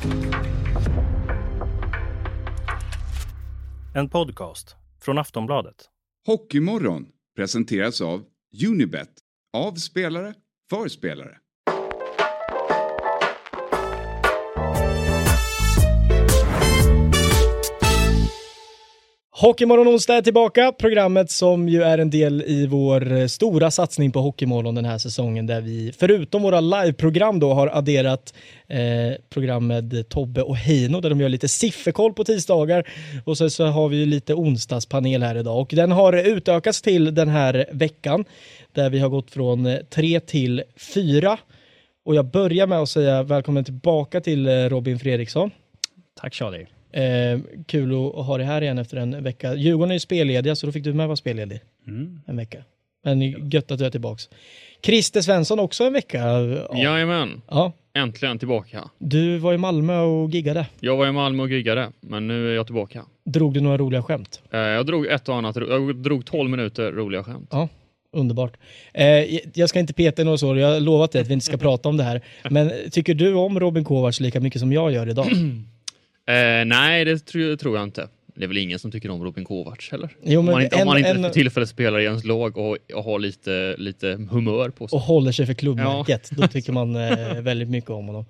En podcast från Aftonbladet. Hockeymorgon presenteras av Unibet. Av spelare, för spelare. Hockeymorgon onsdag är tillbaka, programmet som ju är en del i vår stora satsning på Hockeymorgon den här säsongen, där vi förutom våra liveprogram då har adderat program med Tobbe och Heino där de gör lite sifferkoll på tisdagar, och så har vi lite onsdagspanel här idag, och den har utökats till den här veckan där vi har gått från 3 till 4, och jag börjar med att säga välkommen tillbaka till Robin Fredriksson. Tack Charlie. Kul att ha dig här igen efter en vecka. Djurgården är ju spellediga, så då fick du med vara spelledig en vecka. Men gött att du är tillbaks. Christer Svensson också en vecka. Jajamän. Ja. Äntligen tillbaka. Du var i Malmö och giggade. Jag var i Malmö och giggade, men nu är jag tillbaka. Drog du några roliga skämt? Jag drog ett och annat. Jag drog 12 minuter roliga skämt. Ja, underbart. Jag ska inte peta något så. Jag har lovat dig att vi inte ska prata om det här. Men tycker du om Robin Kovacs lika mycket som jag gör idag? Nej, det tror jag inte. Det är väl ingen som tycker om Robin Kovacs, eller? Jo, men om man inte för tillfället spelar i ens lag och har lite humör på sig. Och håller sig för klubbmärket. Ja. Då tycker man väldigt mycket om honom.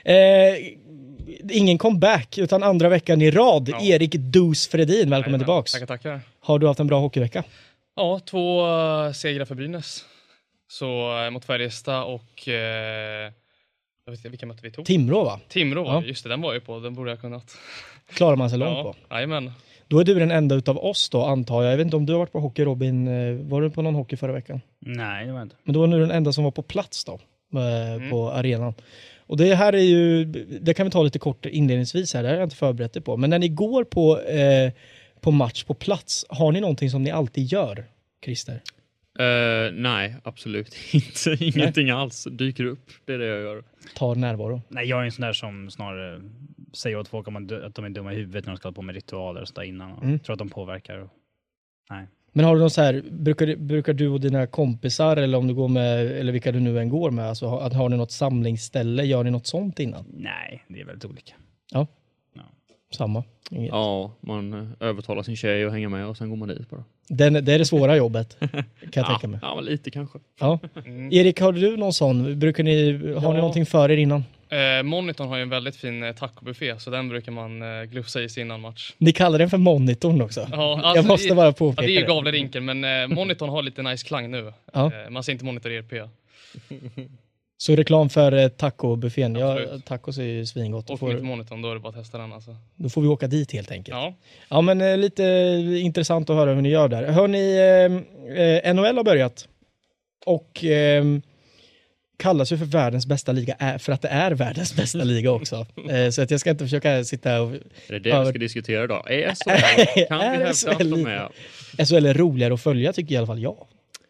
Ingen comeback, utan andra veckan i rad. Ja. Erik Dus Fredin, välkommen tillbaks. Tackar. Har du haft en bra hockeyvecka? Ja, 2 segrar för Brynäs. Så mot Färjestad och... jag vet inte vilka möte vi tog. Timrå, va? Timrå, ja. Just det, den var ju på. Den borde jag kunnat. Klarar man sig långt på. Jajamän. Då är du den enda utav oss då, antar jag. Jag vet inte om du har varit på hockey, Robin. Var du på någon hockey förra veckan? Nej, det var inte. Men då var du den enda som var på plats då. På arenan. Och det här är ju... Det kan vi ta lite kort inledningsvis här. Det har jag inte förberett det på. Men när ni går på match på plats, har ni någonting som ni alltid gör, Christer? Nej, absolut inte. Ingenting alls dyker upp. Det är det jag gör. Tar närvaro. Nej, jag är en sån där som snarare säger åt folk att de är dumma i huvudet när de ska på med ritualer och så där innan. Och tror att de påverkar. Nej. Men har du någon så här, brukar du och dina kompisar, eller om du går med, eller vilka du nu än går med, alltså, har ni något samlingsställe? Gör ni något sånt innan? Nej, det är väldigt olika. Ja. Samma. Inget. Ja, man övertalar sin tjej och hänger med och sen går man dit bara. Det är det svåra jobbet, kan jag tänka mig. Ja, lite kanske. Ja. Erik, har du någon sån? Har ni någonting för er innan? Monitorn har ju en väldigt fin tacobuffé, så den brukar man glufsa i sig innan match. Ni kallar den för monitorn också? Ja, alltså, jag måste bara påpeka det. Det är ju Gavlerinken, men monitorn har lite nice klang nu. Ja. Man ser inte monitor ERP. Så reklam för tacobuffén. Tacos är ju svingott. Och för monitorn, då är det bara att testa den. Alltså. Då får vi åka dit helt enkelt. Ja, men lite intressant att höra hur ni gör där. Hörni, NHL har börjat. Och kallas ju för världens bästa liga för att det är världens bästa liga också. Så att jag ska inte försöka sitta och... Är det vi ska diskutera idag? Är SHL? Kan vi hävda att de är? SHL är roligare att följa, tycker i alla fall jag.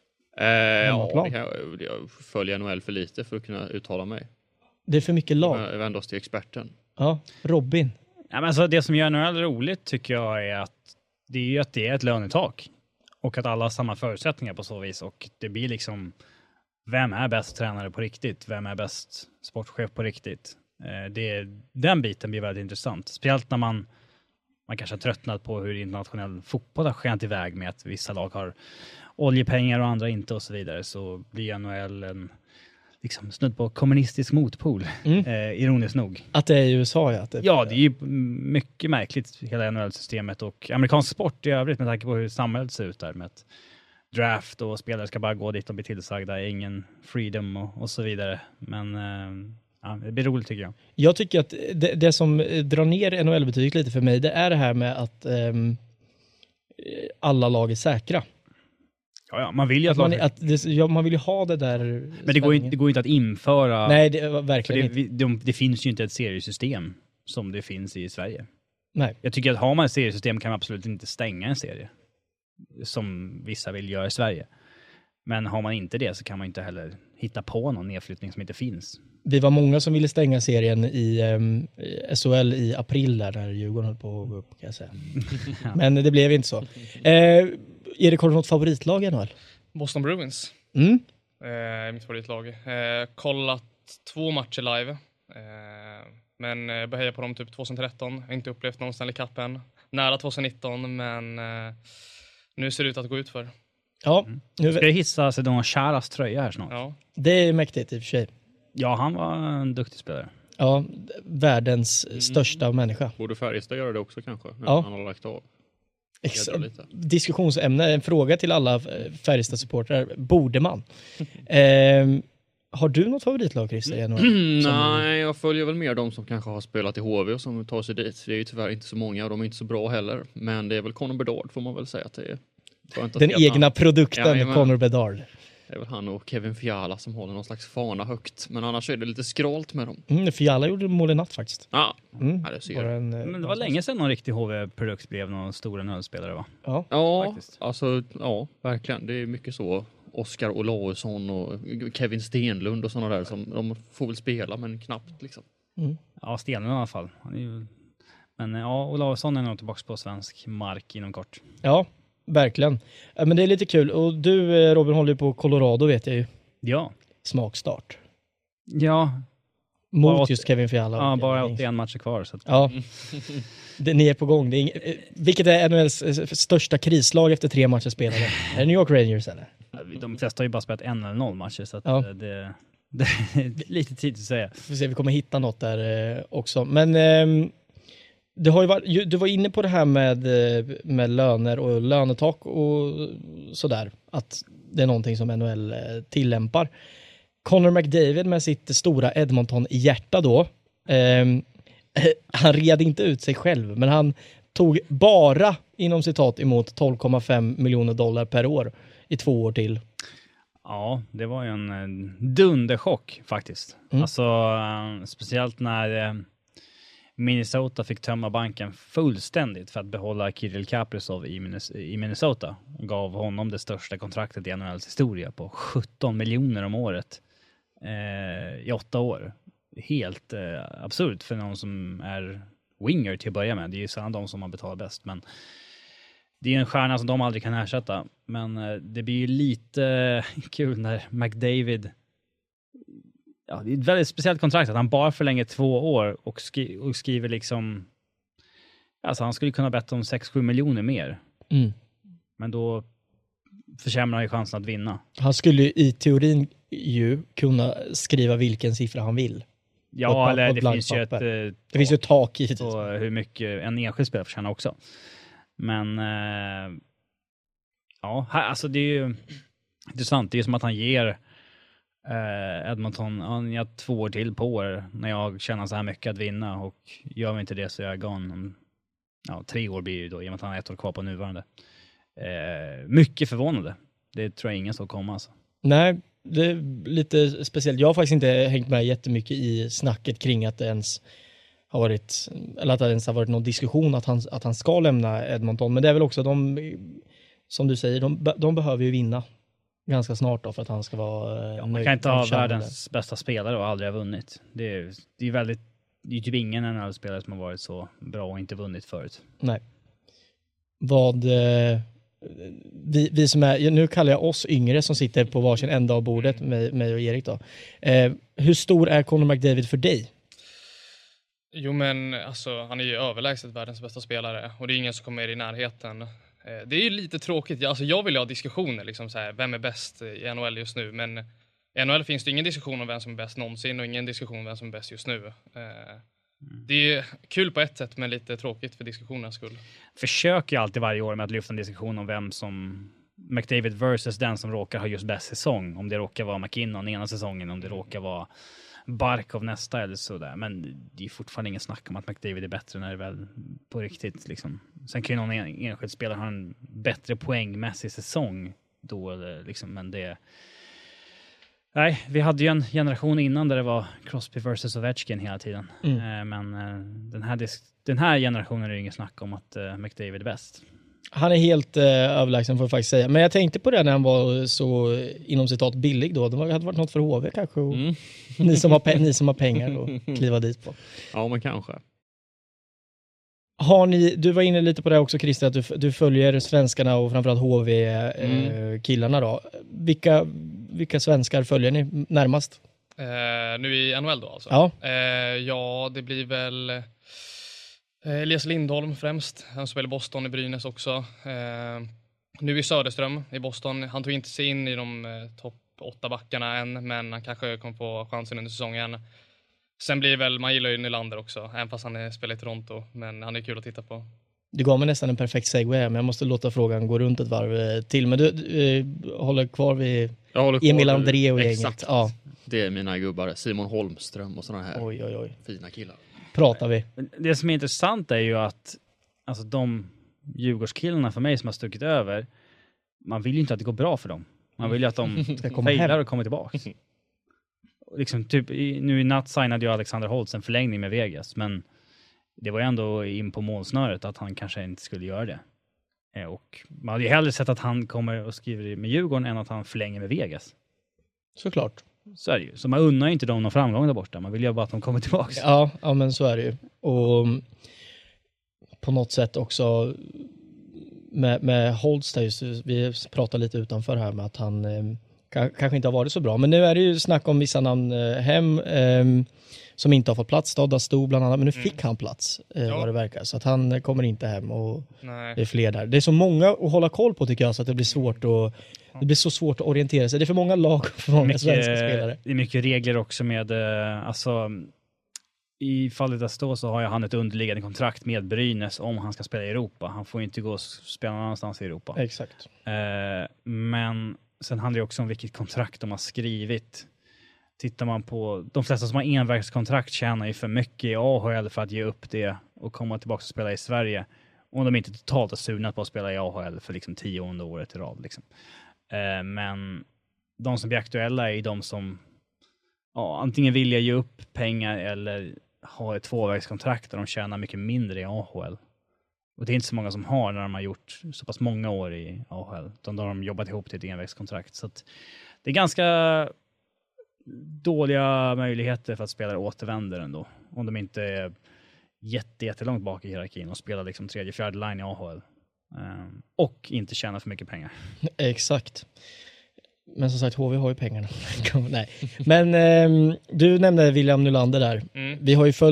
Jag följer NHL för lite för att kunna uttala mig. Det är för mycket lag. Jag vänder oss till experten. Ja, Robin. Ja, men alltså, det som gör NHL roligt tycker jag är att det är ett lönetak. Och att alla har samma förutsättningar på så vis. Och det blir liksom, vem är bäst tränare på riktigt? Vem är bäst sportchef på riktigt? Den biten blir väldigt intressant. Speciellt när man kanske har tröttnat på hur internationell fotboll har skenat iväg med att vissa lag har oljepengar och andra inte och så vidare, så blir NHL en liksom snudd på kommunistisk motpol, ironiskt nog. Att det är i USA, ja. Ja, det är ju mycket märkligt, hela NHL-systemet och amerikansk sport i övrigt med tanke på hur samhället ser ut där med att draft och spelare ska bara gå dit och bli tillsagda, ingen freedom och så vidare. Men det blir roligt tycker jag. Jag tycker att det som drar ner NHL-betyget lite för mig, det är det här med att alla lag är säkra. Ja, man vill ju man vill ju ha det där. Men det går inte att införa. Nej, det verkligen inte. Det finns ju inte ett seriesystem som det finns i Sverige. Nej. Jag tycker att har man ett seriesystem kan man absolut inte stänga en serie som vissa vill göra i Sverige. Men har man inte det så kan man inte heller hitta på någon nedflyttning som inte finns. Vi var många som ville stänga serien i SHL i april där när Djurgården höll på att gå upp, kan jag säga. Men det blev inte så. Erik, har du något favoritlag i NHL? Boston Bruins. Mitt favoritlag. Kollat 2 matcher live. Men jag började heja på dem typ 2013. Jag har inte upplevt någon Stanley Cup än. Nära 2019, men nu ser det ut att gå ut för. Ja, nu, Ska jag hissa Sedona Charas tröja här snart? Ja. det är mäktigt i och för sig. Ja, han var en duktig spelare. Ja, världens största människa. Borde Färjestad göra det också kanske? När Ja. han har lagt av. Diskussionsämne, en fråga till alla Färjestad-supportrar. Borde man? Har du något favoritlag, Christer? Nej, jag följer väl mer de som kanske har spelat i HV och som tar sig dit. Det är ju tyvärr inte så många och de är inte så bra heller. Men det är väl Connor Bedard, får man väl säga att det är. Den egna produkten, ja, Connor Bedard. Det är väl han och Kevin Fiala som håller någon slags fana högt. Men annars är det lite skralt med dem. Fiala gjorde mål i natt faktiskt. Ja, det ser jag. Men det var länge sedan någon riktig HV-produkt blev någon stor NHL-spelare, va? Ja, faktiskt. alltså, ja, verkligen. Det är mycket så. Oskar Olausson och Kevin Stenlund och sådana där som de får väl spela, men knappt liksom. Ja, Stenlund i alla fall. Men ja, Olausson är nog tillbaka på svensk mark inom kort. Ja, verkligen. Men det är lite kul. Och du, Robin, håller ju på Colorado, vet jag ju. Ja. Smakstart. Ja. Mot just Kevin Fiala. Ja, bara 81 matcher kvar. Så att... Ja, ni är på gång. Vilket är NHLs största krislag efter 3 matcher spelade? Är det New York Rangers eller? De flesta har ju bara spelat 1 eller 0 matcher, så att det är lite tid att säga. Får se, vi kommer hitta något där också. Men det har ju varit, du var inne på det här med löner och lönetak och sådär. Att det är någonting som NHL tillämpar. Connor McDavid med sitt stora Edmonton-hjärta då. Han red inte ut sig själv, men han tog bara, inom citat, emot $12,5 miljoner per år i 2 år till. Ja, det var ju en dunderchock faktiskt. Alltså, speciellt när Minnesota fick tömma banken fullständigt för att behålla Kirill Kaprizov i Minnesota. Och gav honom det största kontraktet i NHLs historia på 17 miljoner om året i 8 år. Helt absurt för någon som är winger till att börja med. Det är ju sällan de som man betalar bäst, men det är en stjärna som de aldrig kan ersätta. Men det blir ju lite kul när McDavid, ja, det är ett väldigt speciellt kontrakt att han bara förlänger 2 år och skriver liksom, alltså han skulle kunna betta om 6-7 miljoner mer. Men då försämrar ju chansen att vinna. Han skulle i teorin ju kunna skriva vilken siffra han vill. Ja, eller det finns ju det finns ju ett tak i på hur mycket en enskild spelare förtjänar också. Men ja, alltså det är ju intressant. Det är som att han ger Edmonton 2 år till på år när jag känner så här mycket att vinna, och gör vi inte det så är jag gone. 3 år blir det då, i och med att han har 1 år kvar på nuvarande. Mycket förvånande. Det tror jag ingen så kommer alltså. Nej, det är lite speciellt. Jag har faktiskt inte hängt med jättemycket i snacket kring att det ens har varit, eller att det ens har varit någon diskussion att han ska lämna Edmonton. Men det är väl också som du säger, de behöver ju vinna ganska snart då för att han ska vara man kan inte ha världens bästa spelare och aldrig ha vunnit. Det är typ ingen NHL-spelare som har varit så bra och inte vunnit förut. Nej. Vi som är, nu kallar jag oss yngre som sitter på varsin ända av bordet, mig och Erik då. Hur stor är Connor McDavid för dig? Jo, men alltså, han är ju överlägset världens bästa spelare och det är ingen som kommer i närheten. Det är ju lite tråkigt. Jag vill ha diskussioner, liksom så här, vem är bäst i NHL just nu, men i NHL finns det ingen diskussion om vem som är bäst någonsin och ingen diskussion om vem som är bäst just nu. Det är kul på ett sätt, men lite tråkigt för diskussionernas skull. Försöker alltid varje år med att lyfta en diskussion om vem som McDavid versus den som råkar ha just bäst säsong. Om det råkar vara McKinnon ena säsongen, om det råkar vara Barkov nästa eller sådär. Men det är fortfarande ingen snack om att McDavid är bättre när det är väl på riktigt. Liksom. Sen kan ju någon enskild spelare ha en bättre poängmässig säsong då. Liksom, men det... Nej, vi hade ju en generation innan där det var Crosby versus Ovechkin hela tiden. Men den här generationen är det ingen snack om att McDavid är bäst. Han är helt överlägsen får jag faktiskt säga. Men jag tänkte på det när han var så inom citat billig då. Det hade varit något för HV kanske. Och ni som har pengar och kliva dit på. Ja, men kanske. Du var inne lite på det också, Christer, att du följer svenskarna och framförallt HV-killarna då. Vilka svenskar följer ni närmast? Nu i NHL då alltså? Ja. Ja, det blir väl Elias Lindholm främst. Han spelar i Boston, i Brynäs också. Nu i Söderström i Boston. Han tog inte sig in i de topp 8 backarna än, men han kanske kommer få chansen under säsongen. Sen blir väl, man gillar ju Nylander också, även fast han spelar i Toronto, men han är kul att titta på. Du gav mig nästan en perfekt segway här, men jag måste låta frågan gå runt ett varv till. Men du håller kvar vid Emil André och gänget. Exakt. Ja. Det är mina gubbar, Simon Holmström och sådana här Oj. fina killar. Pratar vi. Det som är intressant är ju att alltså de Djurgårdskillarna för mig som har stuckit över, man vill ju inte att det går bra för dem. Man vill ju att de ska komma failar hem och kommer tillbaka. Liksom, typ, nu i natt signade ju Alexander Holtz en förlängning med Vegas, men det var ju ändå in på målsnöret att han kanske inte skulle göra det. Och man hade ju hellre sett att han kommer och skriver med Djurgården än att han förlänger med Vegas. Såklart. Så är det ju. Så man unnar ju inte dem någon framgång där borta. Man vill ju bara att de kommer tillbaka. Ja, men så är det ju. Och på något sätt också med Holtz där just, vi pratade lite utanför här med att han kanske inte har varit så bra. Men nu är det ju snack om vissa namn hem som inte har fått plats. Dodda Sto bland annat, men nu fick han plats vad det verkar. Så att han kommer inte hem och det är fler där. Det är så många att hålla koll på tycker jag, så att det blir svårt det blir så svårt att orientera sig. Det är för många lag för många svenska spelare. Det är mycket regler också med alltså i fallet att stå så har han ett underliggande kontrakt med Brynäs om han ska spela i Europa. Han får inte gå och spela någon annanstans i Europa. Exakt. Men sen handlar det också om vilket kontrakt de har skrivit. Tittar man på de flesta som har enverkskontrakt tjänar ju för mycket i AHL för att ge upp det och komma tillbaka och spela i Sverige. Om de inte totalt har sugnat på att spela i AHL för liksom 10:e året i rad. Liksom. Men de som blir aktuella är de som antingen vill ge upp pengar eller ha ett tvåvägskontrakt där de tjänar mycket mindre i AHL. Och det är inte så många som har när de har gjort så pass många år i AHL. Utan då har de jobbat ihop till ett envägskontrakt. Så att det är ganska dåliga möjligheter för att spelare återvänder ändå. Om de inte är jättelångt bak i hierarkin och spelar liksom 3-4 line i AHL. Och inte tjänar för mycket pengar. Exakt. Men som sagt, HV har ju pengarna. Nej. Men du nämnde William Nylander där. Vi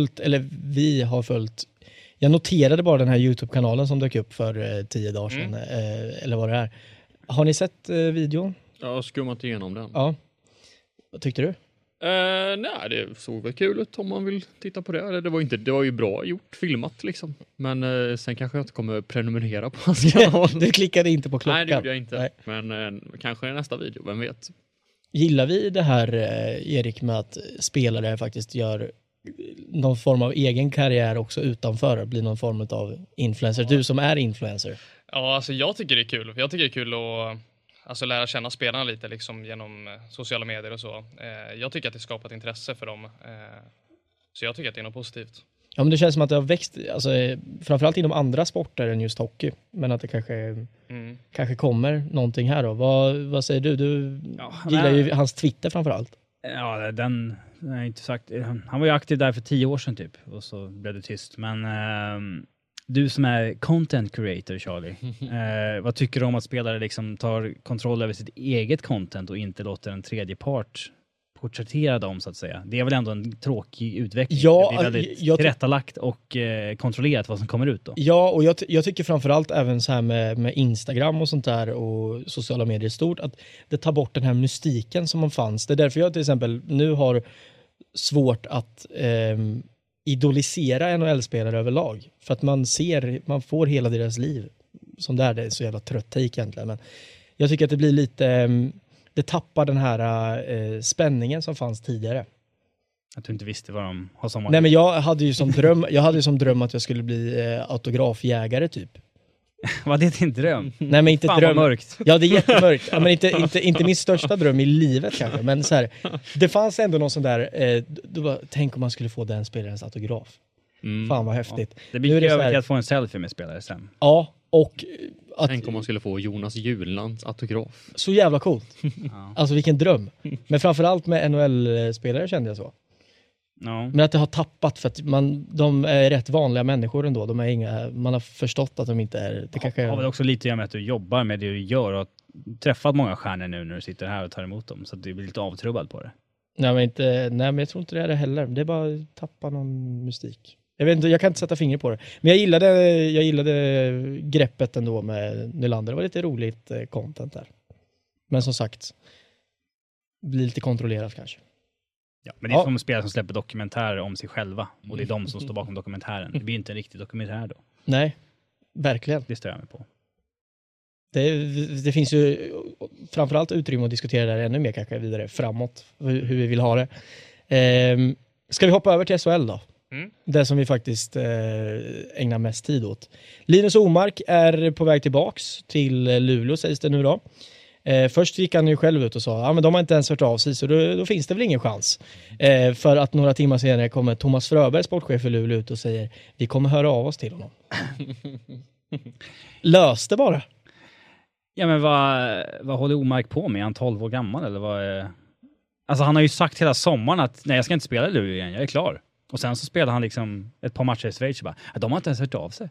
har följt jag noterade bara den här YouTube-kanalen som dök upp för 10 dagar sedan. Eller vad det är. Har ni sett videon? Jag har skummat igenom den. Ja. Vad tyckte du? Nej, det såg väl kul ut om man vill titta på det. Det var ju bra gjort, filmat liksom. Men sen kanske jag inte kommer prenumerera på hans kanal. Du klickade inte på klockan. Nej, det gjorde jag inte. Nej. Men kanske nästa video, vem vet. Gillar vi det här, Erik, med att spelare faktiskt gör någon form av egen karriär också utanför, blir någon form av influencer? Du som är influencer. Ja, alltså jag tycker det är kul. Jag tycker det är kul att lära känna spelarna lite liksom, genom sociala medier och så. Jag tycker att det skapar ett intresse för dem. Så jag tycker att det är något positivt. Ja, men det känns som att det har växt, alltså, framförallt inom andra sporter än just hockey. Men att det kanske kommer någonting här då. Vad säger du? Du gillar ju hans Twitter framförallt. Ja, den har jag inte sagt. Han var ju aktiv där för 10 år sedan typ. Och så blev det tyst. Men du som är content creator, Charlie. Vad tycker du om att spelare liksom tar kontroll över sitt eget content och inte låter en tredje part porträttera dem, så att säga? Det är väl ändå en tråkig utveckling. Ja, det blir väldigt tillrättalagt och kontrollerat vad som kommer ut då. Ja, och jag tycker framförallt även så här med Instagram och sånt där och sociala medier stort, att det tar bort den här mystiken som man fanns. Det är därför jag till exempel nu har svårt att idolisera NHL-spelare överlag. För att man får hela deras liv som det är så jävla trött take egentligen. Men jag tycker att det blir lite, det tappar den här spänningen som fanns tidigare. Att du inte visste vad de har som... Nej, men jag hade ju som dröm att jag skulle bli autografjägare typ. Var det din dröm? Nej, men inte dröm. Mörkt. Ja, det är jättemörkt. Ja, men inte min största dröm i livet kanske, men så här, det fanns ändå någon sån där tänk om man skulle få den spelarens autograf. Fan vad häftigt. Ja. Det blir ju att få en selfie med spelare sen. Ja, och tänk om man skulle få Jonas Jullands autograf. Så jävla coolt. Alltså vilken dröm. Men framförallt med NHL-spelare kände jag så. No. Men att det har tappat för att de är rätt vanliga människor ändå. Man har förstått att de inte är... Det kanske har väl också lite att göra med att du jobbar med det du gör och har träffat många stjärnor nu när du sitter här och tar emot dem. Så att du blir lite avtrubbad på det. Nej, men jag tror inte det är det heller. Det är bara att tappa någon mystik. Jag vet inte, jag kan inte sätta fingret på det. Men jag gillade greppet ändå med Nylander. Det var lite roligt content där. Men som sagt, blir lite kontrollerat kanske. Ja, men det är som spelare som släpper dokumentärer om sig själva. Och det är de som står bakom dokumentären. Det blir inte en riktig dokumentär då. Nej, verkligen. Det stör jag mig på. Det finns ju framförallt utrymme att diskutera det här ännu mer kanske vidare framåt. Hur vi vill ha det. Ska vi hoppa över till SHL då? Det som vi faktiskt ägnar mest tid åt. Linus Omark är på väg tillbaks till Luleå sägs det nu då. Först gick han ju själv ut och sa men de har inte ens hört av sig så då finns det väl ingen chans. För att några timmar senare kommer Thomas Fröberg, sportchef för Luleå, ut och säger vi kommer höra av oss till honom. Löste bara. Ja, men vad håller Omark på med? Är han 12 år gammal eller vad är... Alltså han har ju sagt hela sommaren att nej, jag ska inte spela i Luleå igen, jag är klar. Och sen så spelar han liksom ett par matcher i Schweiz och bara, de har inte ens hört av sig.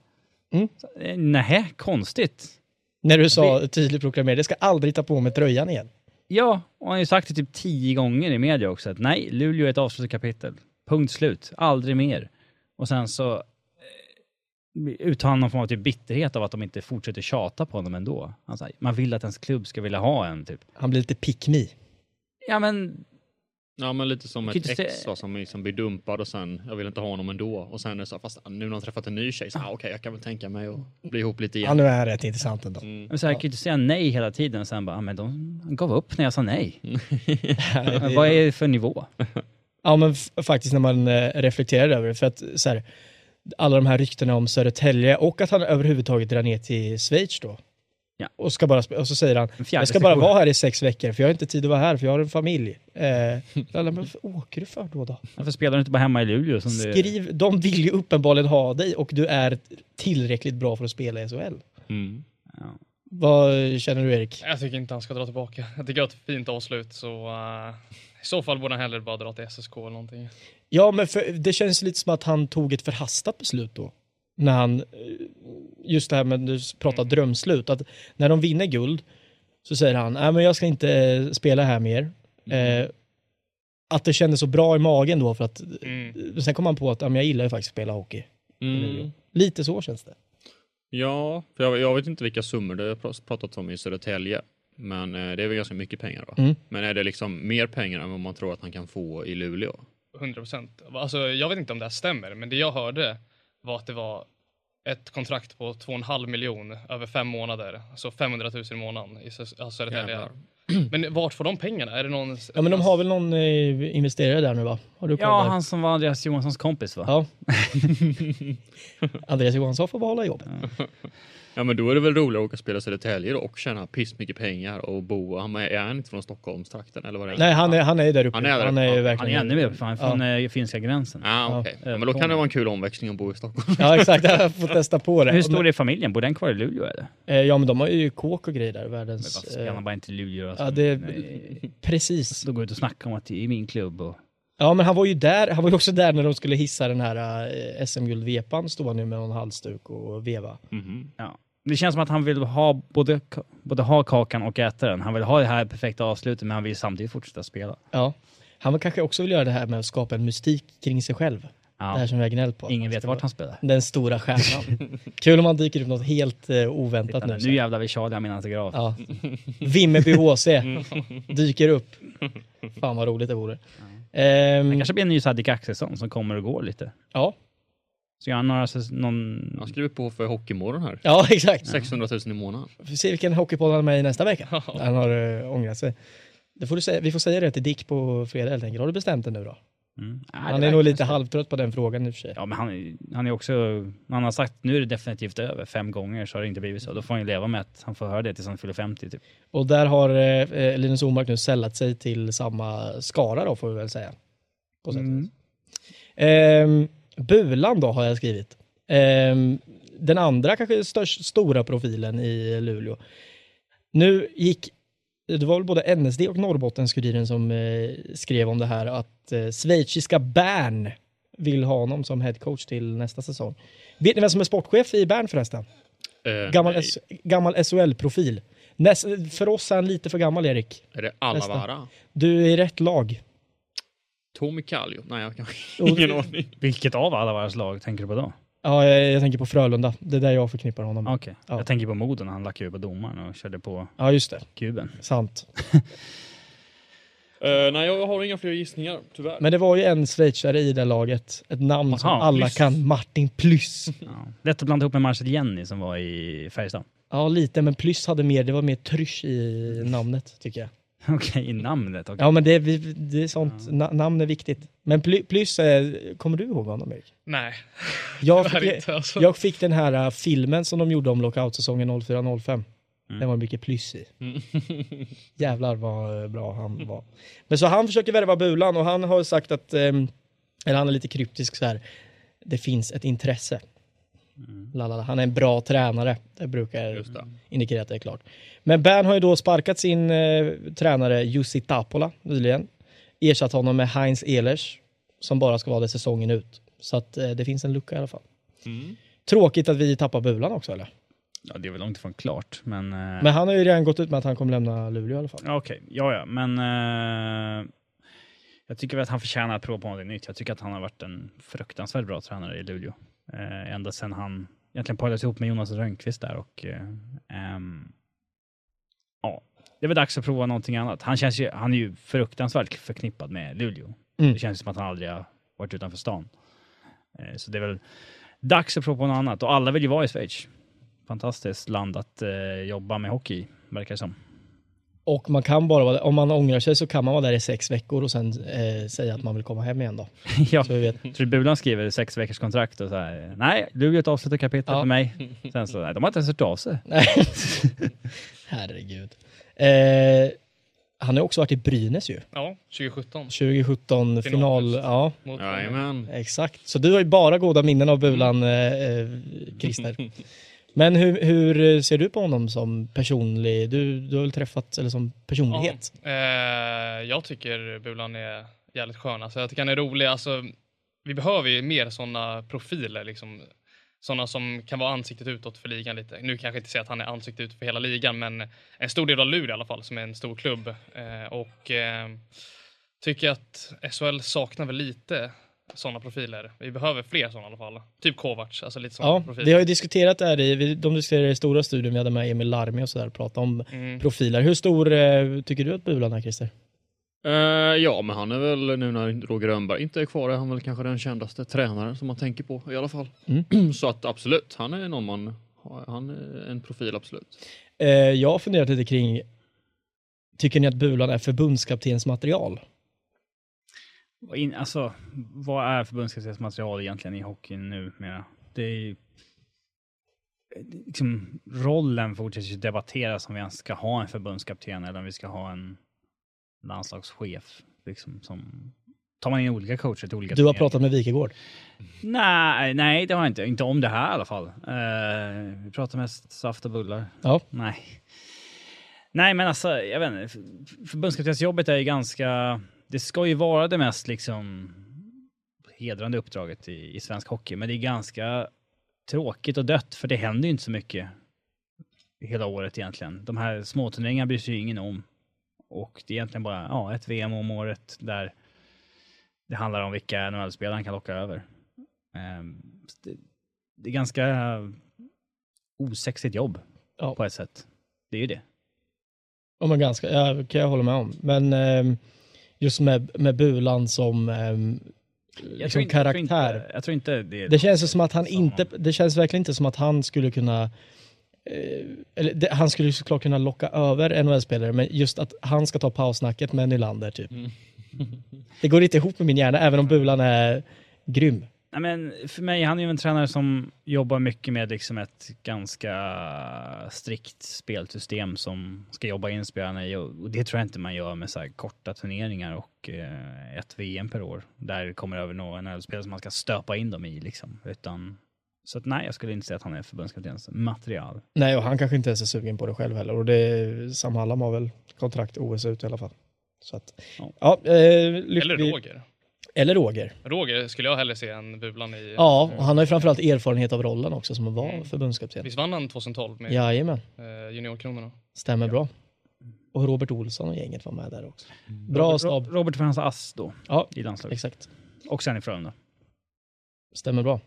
Nej, konstigt. När du sa tydligt proklamerade, det ska aldrig ta på med tröjan igen. Ja, och han har ju sagt det typ 10 gånger i media också att nej, Luleå är ett avslutat kapitel. Punkt slut, aldrig mer. Och sen så uttalar någon form av typ bitterhet av att de inte fortsätter tjata på honom ändå. Alltså, man vill att ens klubb ska vilja ha en typ. Han blir lite pick me. Ja, men lite som ett ex som liksom blir dumpad och sen, jag vill inte ha honom ändå. Och sen är det så, fast nu när han träffat en ny tjej så okej, jag kan väl tänka mig att bli ihop lite igen. Ja, nu är det rätt intressant ändå. Men så här kan ju inte säga nej hela tiden och sen bara, men de gav upp när jag sa nej. Vad är det för nivå? Ja, men faktiskt när man reflekterar över det, för att så här, alla de här ryktena om Södertälje och att han överhuvudtaget drar ner till Schweiz då. Ja. Och så säger han, jag ska bara vara här i 6 veckor för jag har inte tid att vara här för jag har en familj. Men vad åker du för då? Varför spelar du inte bara hemma i Luleå? Skriv, de vill ju uppenbarligen ha dig och du är tillräckligt bra för att spela i SHL. Ja. Vad känner du, Erik? Jag tycker inte han ska dra tillbaka. Jag tycker att det är ett fint avslut så i så fall borde han hellre bara dra till SSK eller någonting. Ja, men det känns lite som att han tog ett förhastat beslut då. När han, just det här med du pratar drömslut, att när de vinner guld så säger han, nej men jag ska inte spela här mer. Att det kändes så bra i magen då för att sen kom han på att jag gillar ju faktiskt att spela hockey. Lite så känns det. Ja, för jag vet inte vilka summor det har pratat om i Södertälje. Men det är väl ganska mycket pengar va? Men är det liksom mer pengar än vad man tror att han kan få i Luleå? 100%. Alltså jag vet inte om det här stämmer, men det jag hörde var att det var ett kontrakt på 2,5 miljoner över 5 månader. Alltså 500 000 i månaden. Alltså men vart får de pengarna? Är det någon... Ja, men de har väl någon investerare där nu va? Har du ja, han som var Andreas Johanssons kompis va? Ja. Andreas Johansson får behålla jobb. Ja, men då är det väl roligare att åka och spela Södertälje och tjäna piss mycket pengar och bo. Är han inte från Stockholmstrakten eller vad det är? Nej, han är där uppe. Han är verkligen ännu mer från finska gränsen. Okej. Men då kan det vara en kul omväxling att bo i Stockholm. Ja, exakt. Jag får testa på det. Hur stor är familjen? Bor den kvar i Luleå eller? Ja, men de har ju kåk och grejer där. Världens... Men varför spelar man bara inte i Luleå? Alltså? Ja, det precis. Då går ut och snackar om att det är min klubb och... Ja, men han var ju också där när de skulle hissa den här SM-guldvepan, stod han nu med någon halsduk och veva. Ja. Det känns som att han vill ha både ha kakan och äta den. Han vill ha det här perfekta avslutet, men han vill samtidigt fortsätta spela. Ja, han kanske också vill göra det här med att skapa en mystik kring sig själv. Ja. Det här som vi har gnällt på. Ingen vet vart han spelar. Den stora stjärnan. Kul om han dyker upp något helt oväntat nu. Nu jävlar vi Charlie, min autograf. Ja. Vimmerby HC dyker upp. Fan vad roligt det vore. Det kanske blir en ny Sadik Axelsson som kommer och går lite. Ja. Så jag har Han skriver på för Hockeymorgon här. Ja, exakt. 600 000 i månaden. Vi får se vilken hockeypodd han är med i nästa vecka. Han har ångrat sig. Det får du säga, vi får säga det till Dick på fredag helt enkelt. Har du bestämt det nu då? Han är nog lite halvtrött på den frågan i och för sig. Ja, men han är också... Han har sagt nu är det definitivt över 5 gånger så har det inte blivit så. Då får han ju leva med att han får höra det tills han fyller 50 typ. Och där har Linus Omark nu sällat sig till samma skara då får vi väl säga. På sätt Bulan då har jag skrivit. Den andra kanske stora profilen i Luleå. Nu gick, det var väl både NSD och Norrbottens-Kuriren som skrev om det här att schweiziska Bern vill ha honom som headcoach till nästa säsong. Vet ni vem som är sportchef i Bern förresten? Gammal SHL-profil. För oss är han lite för gammal, Erik. Är det Alavara? Du är i rätt lag. Tommy Kallio. Nej, jag kan ingen aning. Vilket av alla våra lag tänker du på då? Ja, jag tänker på Frölunda. Det är där jag förknippar honom. Okej. Ja. Jag tänker på Moden. Han lackade ju på domaren och körde på Just det. kuben. Sant. Nej, jag har inga fler gissningar, tyvärr. Men det var ju en schweizare i det laget. Ett namn som alla Plus. kan. Martin Plus. Ja. Lätt att blanda ihop med Marcel Jenny som var i Färjestad. Ja, lite. Men Plus hade mer, det var mer trysch i namnet, tycker jag. Okej, i namnet. Okay. Ja, men det är sånt. Namn är viktigt. Men Plus, kommer du ihåg honom, Erik? Nej. Jag fick den här filmen som de gjorde om lockout-säsongen 04-05. Den var mycket Plus i. Jävlar vad bra han var. Men så han försöker värva Bulan och han har sagt att, eller han är lite kryptisk så här, det finns ett intresse. Lalala. Han är en bra tränare. Det brukar indikera att det är klart. Men Bern har ju då sparkat sin tränare Jussi Tapola nyligen. Ersatt honom med Heinz Ehlers som bara ska vara det säsongen ut. Så att det finns en lucka i alla fall. Tråkigt att vi tappar Bulan också, eller? Ja, det är väl långt ifrån klart. Men han har ju redan gått ut med att han kommer lämna Luleå i alla fall. Okej, ja. Men jag tycker väl att han förtjänar att prova på något nytt. Jag tycker att han har varit en fruktansvärt bra tränare i Luleå. Ända sedan han egentligen parades ihop med Jonas Rönnqvist där. Och det är väl dags att prova någonting annat. Han är ju fruktansvärt förknippad med Luleå. Det känns som att han aldrig har varit utanför stan. Så det är väl dags att prova på något annat. Och alla vill ju vara i Schweiz. Fantastiskt land att jobba med hockey, verkar det som. Och man kan bara vara, om man ångrar sig så kan man vara där i 6 veckor och sen säga att man vill komma hem igen då. Ja, så vi vet. Tror Bulan skriver 6 veckors kontrakt och så här, nej, du vill ett avsluta kapitel för mig. Sen så, nej, de har inte ens hört av sig. Herregud. Han har också varit i Brynäs ju. Ja, 2017. 2017 final. Ja. Jajamän. Exakt. Så du har ju bara goda minnen av Bulan, Christer. Men hur ser du på honom som personlig? Du har väl träffat, eller som personlighet? Ja, jag tycker Bulan är jävligt skön. Alltså, jag tycker han är rolig. Alltså, vi behöver ju mer sådana profiler. Liksom. Sådana som kan vara ansiktet utåt för ligan lite. Nu kanske inte säga att han är ansiktet utåt för hela ligan. Men en stor del av Luleå i alla fall, som är en stor klubb. Tycker att SHL saknar väl lite sådana profiler. Vi behöver fler sådana i alla fall. Typ Kovacs, alltså lite sådana profiler. Vi har ju diskuterat det här de diskuterade i stora studion. Vi hade med Emil Larmi och sådär och pratade om profiler. Hur stor tycker du att Bulan är, Christer? Ja, men han är väl, nu när Roger Rönnberg inte är kvar, är han väl kanske den kändaste tränaren som man tänker på i alla fall. Så att absolut, han är en profil, absolut. Jag har funderat lite kring, tycker ni att Bulan är förbundskaptens material? Alltså, vad är förbundskaptens material egentligen i hockeyn nu? Det är liksom, rollen fortsätter ju debatteras om vi ens ska ha en förbundskapten eller om vi ska ha en landslagschef. Liksom, tar man in olika coacher till olika... Du har pratat med Wikegård? Nej, det har jag inte. Inte om det här i alla fall. Vi pratar mest saft och bullar. Ja. Nej, men alltså, jag vet inte. Förbundskaptensjobbet är ju ganska... Det ska ju vara det mest liksom hedrande uppdraget i svensk hockey. Men det är ganska tråkigt och dött. För det händer ju inte så mycket hela året egentligen. De här småturneringarna bryr sig ju ingen om. Och det är egentligen bara ett VM om året där det handlar om vilka NHL-spelare kan locka över. Det är ganska osexigt jobb på ett sätt. Det är ju det. Ja, men ganska. Ja, kan jag hålla med om. Men just med Bulan som liksom karaktär. Jag tror inte det. Det känns som att han inte. Det känns verkligen inte som att han skulle kunna. Han skulle såklart kunna locka över NHL-spelare, men just att han ska ta pausnacket med Nylander typ. Det går inte ihop med min hjärna, även om Bulan är grym. Nej, men för mig, han är ju en tränare som jobbar mycket med liksom ett ganska strikt spelsystem som ska jobba in spelarna i, och det tror jag inte man gör med så här korta turneringar och ett VM per år där det kommer över några NHL-spelare som man ska stöpa in dem i liksom, utan så att nej, jag skulle inte säga att han är förbundskaptenens material. Nej, och han kanske inte ens är sugen på det själv heller, och Sam Hallam har väl kontrakt OS ut i alla fall. Så att, Eller Roger. Roger skulle jag hellre se än Bulan i... Ja, och han har ju framförallt erfarenhet av rollen också som var förbundskapten. Visst vann han 2012 med Jajamän. juniorkronorna? Stämmer bra. Och Robert Olsson och gänget var med där också. Bra stab. Robert för hans ass då Ja, i landslaget. exakt. Och sen i Frölunda. Stämmer bra.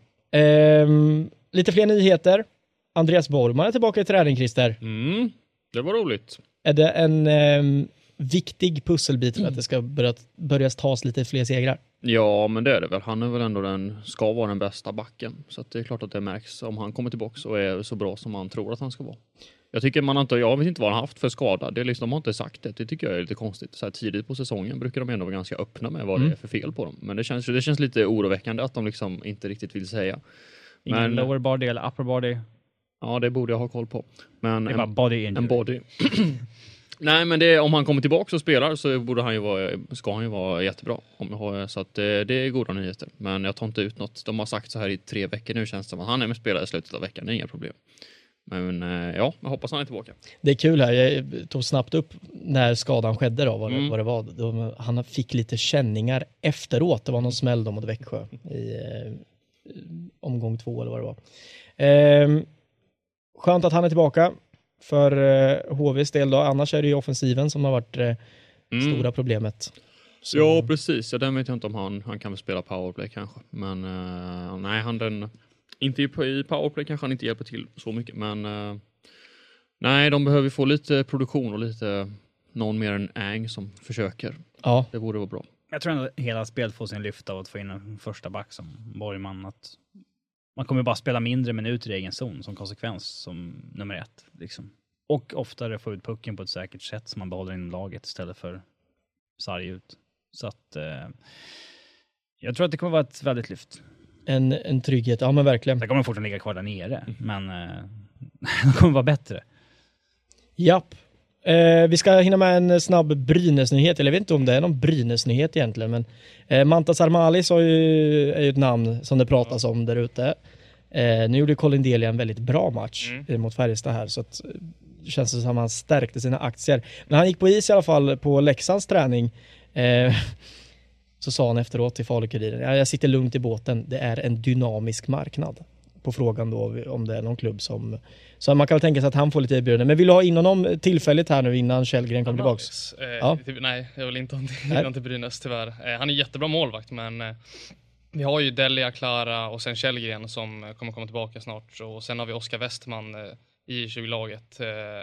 Lite fler nyheter. Andreas Borgman är tillbaka i träning, Christer. Det var roligt. Är det en viktig pusselbit för att det ska börja tas lite fler segrar? Ja, men det är det väl. Han är väl ändå ska vara den bästa backen. Så att det är klart att det märks om han kommer tillbaka och är så bra som man tror att han ska vara. Jag tycker jag vet inte vad han har haft för skada. Det är liksom, de har inte sagt det. Det tycker jag är lite konstigt. Så här tidigt på säsongen brukar de ändå vara ganska öppna med vad det är för fel på dem. Men det känns lite oroväckande att de liksom inte riktigt vill säga. Ingen lower body eller upper body? Ja, det borde jag ha koll på. Men det är bara body injury. En body. Nej, men om han kommer tillbaka och spelar så ska han ju vara jättebra. Så att det är goda nyheter. Men jag tar inte ut något. De har sagt så här i 3 veckor nu, känns det som att han är med spelare i slutet av veckan. Det är inga problem. Men ja, jag hoppas han är tillbaka. Det är kul här. Jag tog snabbt upp när skadan skedde då, vad det var. Han fick lite känningar efteråt. Det var någon smäll mot Växjö i omgång 2 eller vad det var. Skönt att han är tillbaka för HVs del då. Annars är det ju offensiven som har varit stora problemet. Så. Ja, precis. Den vet jag inte om han kan väl spela powerplay kanske. Men nej, inte i powerplay kanske han inte hjälper till så mycket. Men nej, de behöver få lite produktion och lite någon mer än Ang som försöker. Ja. Det borde vara bra. Jag tror ändå hela spelet får sin lyft av att få in en första back som Borgman. Att man kommer bara spela mindre minuter i egen zon som konsekvens som nummer 1. Liksom. Och oftare få ut pucken på ett säkert sätt som man behåller in laget istället för sarg ut. Så att jag tror att det kommer vara ett väldigt lyft. En trygghet, ja men verkligen. Det kommer fortfarande ligga kvar där nere, men det kommer vara bättre. Japp. Vi ska hinna med en snabb Brynäs-nyhet, eller jag vet inte om det är någon Brynäs-nyhet egentligen, men Mantas Armalis är ju ett namn som det pratas om där ute. Nu gjorde Colin Delia en väldigt bra match mot Färjestad här, så att det känns som att han stärkte sina aktier. Men han gick på is i alla fall på Leksands träning. Så sa han efteråt till Falukuriren, jag sitter lugnt i båten, det är en dynamisk marknad. På frågan då om det är någon klubb som... Så man kan väl tänka sig att han får lite erbjudande. Men vill du ha in honom tillfälligt här nu innan Källgren kommer tillbaks? Ja. Nej, jag vill inte ha in till Brynäs tyvärr. Han är jättebra målvakt, men vi har ju Delia, Klara och sen Källgren som kommer komma tillbaka snart. Och sen har vi Oskar Westman i 20-laget.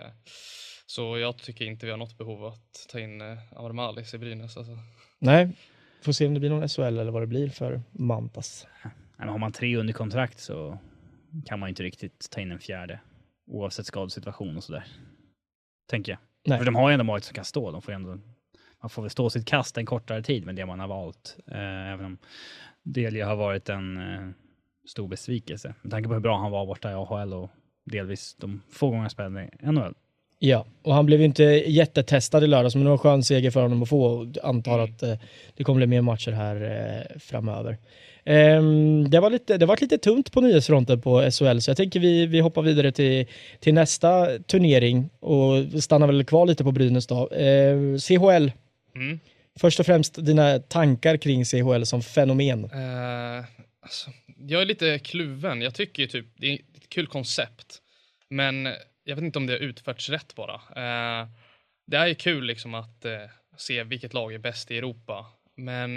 Så jag tycker inte vi har något behov att ta in Armalis i Brynäs. Alltså. Nej, får se om det blir någon SHL eller vad det blir för Mantas. Men har man 3 under kontrakt så kan man ju inte riktigt ta in en 4:e oavsett skadesituation och sådär. Tänker jag. Nej. För de har ju ändå målet som kan stå. Man får väl stå sitt kast en kortare tid med det man har valt. Även om Delia har varit en stor besvikelse. Med tanke på hur bra han var borta i AHL och delvis de få gånger spelade i NHL. Ja, och han blev ju inte jättetestad i lördags, men det var en skön seger för honom att få. Antar att det kommer bli mer matcher här framöver. Det var lite tunt på nyhetsfronten på SHL, så jag tänker vi hoppar vidare till nästa turnering och stannar väl kvar lite på Brynäs då. CHL. Först och främst dina tankar kring CHL som fenomen. Alltså, jag är lite kluven. Jag tycker typ det är ett kul koncept, men jag vet inte om det har utförts rätt bara. Det är ju kul liksom att se vilket lag är bäst i Europa, men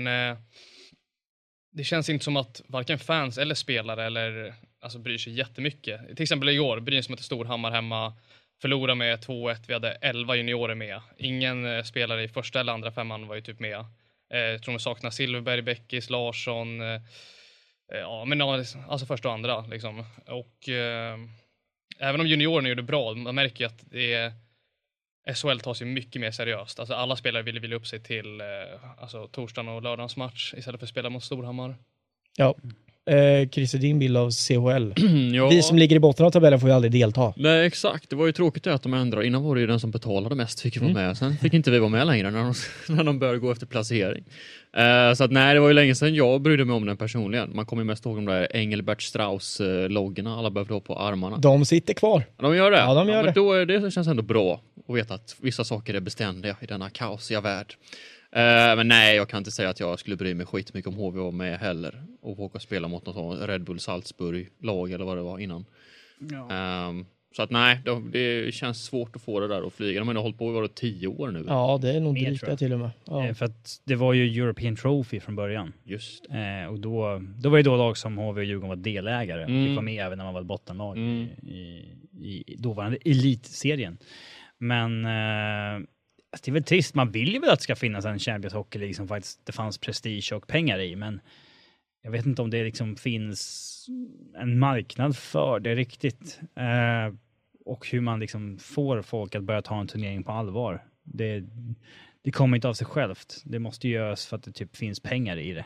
det känns inte som att varken fans eller spelare eller alltså bryr sig jättemycket. Till exempel igår, Brynäs mötte Storhammar hemma, förlorade med 2-1. Vi hade 11 juniorer med. Ingen spelare i första eller andra femman var ju typ med. Jag tror de saknar Silverberg, Bäckis, Larsson. Ja, men alltså första och andra liksom. Och även om juniorerna gjorde bra, man märker ju att SHL tar sig mycket mer seriöst. Alltså alla spelare ville upp sig till alltså torsdagen och lördagens match istället för att spela mot Storhammar. Ja. Christer, din bild av CHL. Ja. Vi som ligger i botten av tabellen får ju aldrig delta. Nej, exakt. Det var ju tråkigt att de ändrade. Innan var det ju den som betalade mest fick vara med. Sen fick inte vi vara med längre när de började gå efter placering. Så att nej, det var ju länge sedan jag brydde mig om den personligen. Man kommer ju mest ihåg de där Engelbert Strauss-loggorna alla behövde ha på armarna. De sitter kvar. De gör det? Ja, de gör det. Men då är det känns ändå bra att veta att vissa saker är beständiga i denna kaosiga värld. Men nej, jag kan inte säga att jag skulle bry mig skitmycket om HV var med heller. Och åka och spela mot något Red Bull Salzburg-lag eller vad det var innan. Ja. Så att nej, det känns svårt att få det där att flyga. De har hållit på i 10 år nu. Ja, det är nog Mer, drygt tror jag. till och med. Ja. För att det var ju European Trophy från början. Just. Och då var det då lag som HV och Djurgården var delägare. Fick vara med även när man var ett bottenlag i dåvarande elitserien. Men det är väl trist. Man vill ju väl att det ska finnas en Champions Hockey League som faktiskt det fanns prestige och pengar i. Men jag vet inte om det liksom finns en marknad för det riktigt. Och hur man liksom får folk att börja ta en turnering på allvar. Det kommer inte av sig självt. Det måste göras för att det typ finns pengar i det.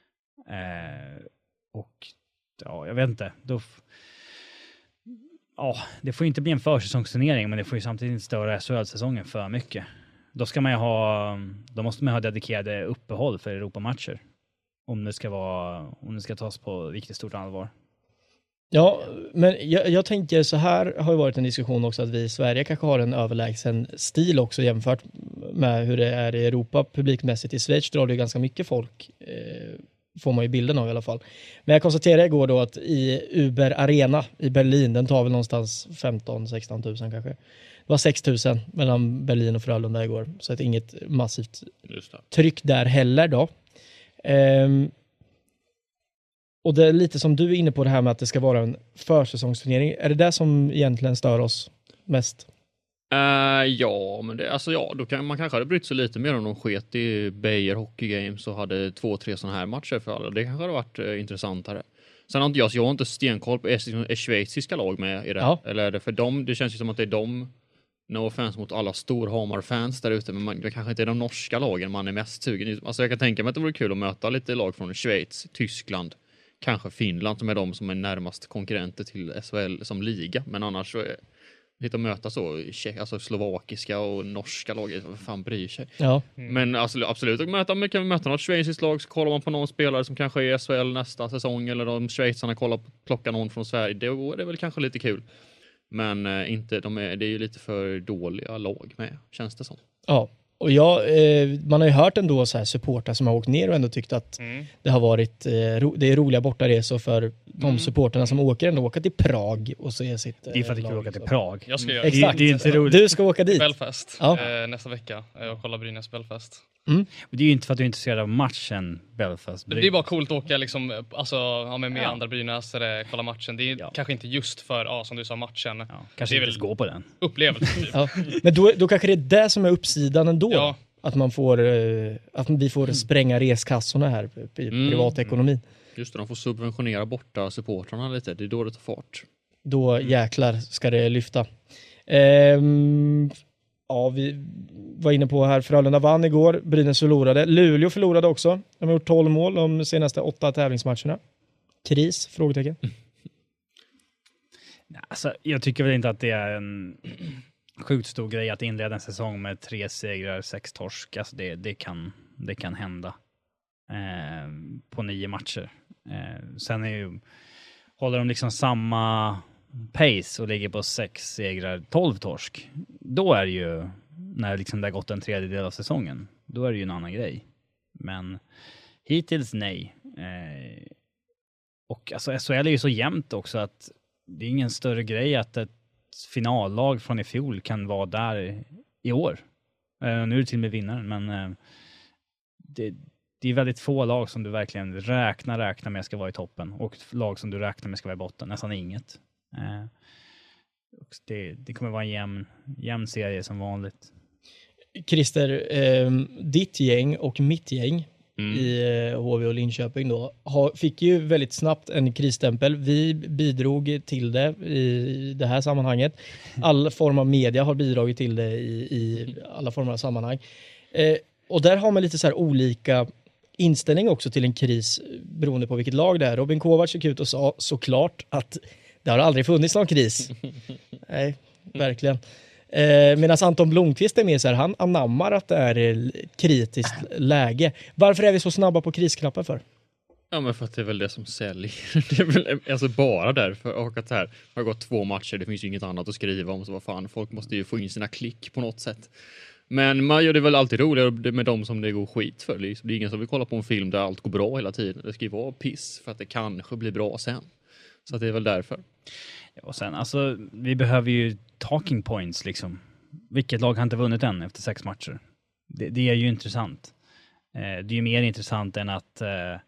Och ja, jag vet inte. Det får inte bli en försäsongsturnering, men det får ju samtidigt inte störa SHL-säsongen för mycket. Då måste man ha dedikerade uppehåll för Europamatcher. Om det ska tas på riktigt stort allvar. Ja, men jag tänker så här har ju varit en diskussion också att vi i Sverige kanske har en överlägsen stil också jämfört med hur det är i Europa publikmässigt. I Schweiz drar det ju ganska mycket folk, får man ju bilden av i alla fall. Men jag konstaterade igår då att i Uber Arena i Berlin, den tar väl någonstans 15-16 tusen kanske. Det var 6 000 mellan Berlin och Frölunda igår, så att inget massivt tryck där heller då. Och det är lite som du är inne på det här med att det ska vara en försäsongsturnering. Är det det som egentligen stör oss mest? Ja, men då kan man kanske hade brytt sig lite mer om de sket i Beijer Hockey Games och hade 2-3 sådana här matcher för alla. Det kanske hade varit intressantare. Sen har jag har inte stenkoll på schweiziska lag med i det. Ja. Eller är det för dem? Det känns ju som att det är de. No offense mot alla Storhamar-fans där ute, men det kanske inte är de norska lagen man är mest sugen. Alltså jag kan tänka mig att det vore kul att möta lite lag från Schweiz, Tyskland, kanske Finland som är de som är närmast konkurrenter till SHL som liga. Men annars så är lite att möta så slovakiska och norska lag, vad fan bryr sig. Ja. Men alltså, absolut, kan vi möta något schweiziskt lag, så kollar man på någon spelare som kanske är i SHL nästa säsong, eller de schweizarna plockar någon från Sverige. Det är väl kanske lite kul. Men inte, det är ju lite för dåliga lag med, känns det som. Ja, och man har ju hört ändå så här supportrar som har åkt ner och ändå tyckt att det har varit det är roliga bortaresor för de supportrarna som åker till Prag och se sitt det är för att det är kul att åka till Prag. Jag ska Exakt. Det är inte roligt. Du ska åka dit. Belfast nästa vecka och kolla Brynäs Belfast. Det är ju inte för att du är intresserad av matchen Belfast. Det är bara coolt att åka liksom, med andra Brynäs kolla matchen. Det är kanske inte just för, som du sa, matchen. Kanske inte ens gå på den. Upplevelse. Men då kanske det är det som är uppsidan ändå. Ja. Att vi får spränga reskassorna här i privatekonomin. Just det, de får subventionera borta supportrarna lite. Det är då det tar fart. Då jäklar ska det lyfta. Vi var inne på här, Frölunda vann igår, Brynäs förlorade. Luleå förlorade också. De har gjort 12 mål de senaste 8 tävlingsmatcherna. Kris? Frågetecken. Alltså, jag tycker väl inte att det är en sjukt stor grej att inleda en säsong med 3 segrar, 6 torsk. Alltså det kan hända på 9 matcher. Sen håller de liksom samma pace och ligger på 6 segrar, 12 torsk. Då är det ju, när liksom det har gått en tredjedel av säsongen, då är det ju en annan grej. Men hittills nej. Och alltså SHL är ju så jämnt också att det är ingen större grej att ett finallag från i fjol kan vara där i år. Nu är det till och med vinnaren, men det är väldigt få lag som du verkligen räknar med ska vara i toppen, och lag som du räknar med ska vara i botten, nästan inget. Det kommer vara en jämn serie som vanligt. Christer, ditt gäng och mitt gäng i HV och Linköping då fick ju väldigt snabbt en krisstämpel. Vi bidrog till det i det här sammanhanget. All form av media har bidragit till det i alla former av sammanhang. Och där har man lite så här olika inställning också till en kris beroende på vilket lag det är. Robin Kovacs gick ut och sa såklart att det har aldrig funnits någon kris. Nej, verkligen. Medan Anton Blomqvist är med så här, han anammar att det är ett kritiskt läge. Varför är vi så snabba på krisknappen för? Ja, men för att det är väl det som säljer. Det är väl alltså bara därför. Och att det har gått 2 matcher, det finns ju inget annat att skriva om, så vad fan, folk måste ju få in sina klick på något sätt. Men man gör det väl alltid roligare med dem som det går skit för. Det är ingen som vill kolla på en film där allt går bra hela tiden. Det ska ju vara piss för att det kanske blir bra sen. Så att det är väl därför. Och sen, alltså, vi behöver ju talking points liksom. Vilket lag har inte vunnit än efter 6 matcher? Det är ju intressant. Det är ju mer intressant än att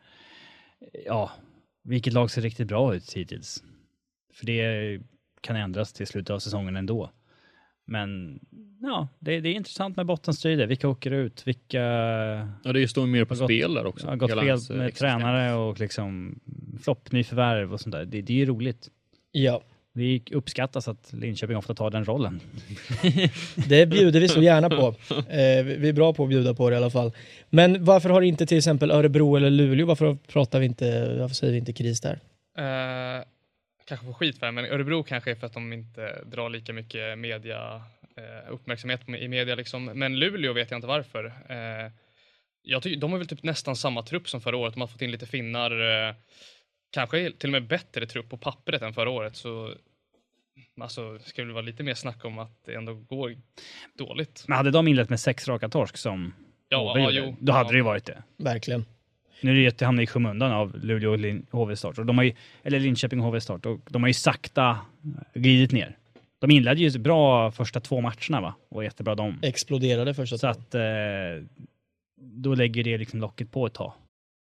vilket lag ser riktigt bra ut hittills. För det kan ändras till slutet av säsongen ändå. Men ja, det är intressant med bottenstrider. Vilka åker ut? Vilka... Ja, det står mer på spel där också. Ja, gått fel med tränare och liksom floppnyförvärv och sånt där. Det är ju roligt. Ja. Vi uppskattas att Linköping ofta tar den rollen. Det bjuder vi så gärna på. Vi är bra på att bjuda på det i alla fall. Men varför har inte till exempel Örebro eller Luleå, varför säger vi inte kris där? Kanske får skit för det, men Örebro kanske är för att de inte drar lika mycket uppmärksamhet i media liksom. Men Luleå vet jag inte varför. Jag tycker de är väl typ nästan samma trupp som förra året. De har fått in lite finnar, kanske till och med bättre trupp på pappret än förra året, så alltså ska det vara lite mer snack om att det ändå går dåligt. Men hade de inlett med 6 raka torsk som då hade det ju varit det. Verkligen. Nu är det ju hamnat i skymundan av Luleå och HV-start. Och Linköping och HV-start. Och de har ju sakta glidit ner. De inledde ju bra första 2 matcherna, va? Och jättebra de. Exploderade första. Så att då lägger det liksom locket på ett tag.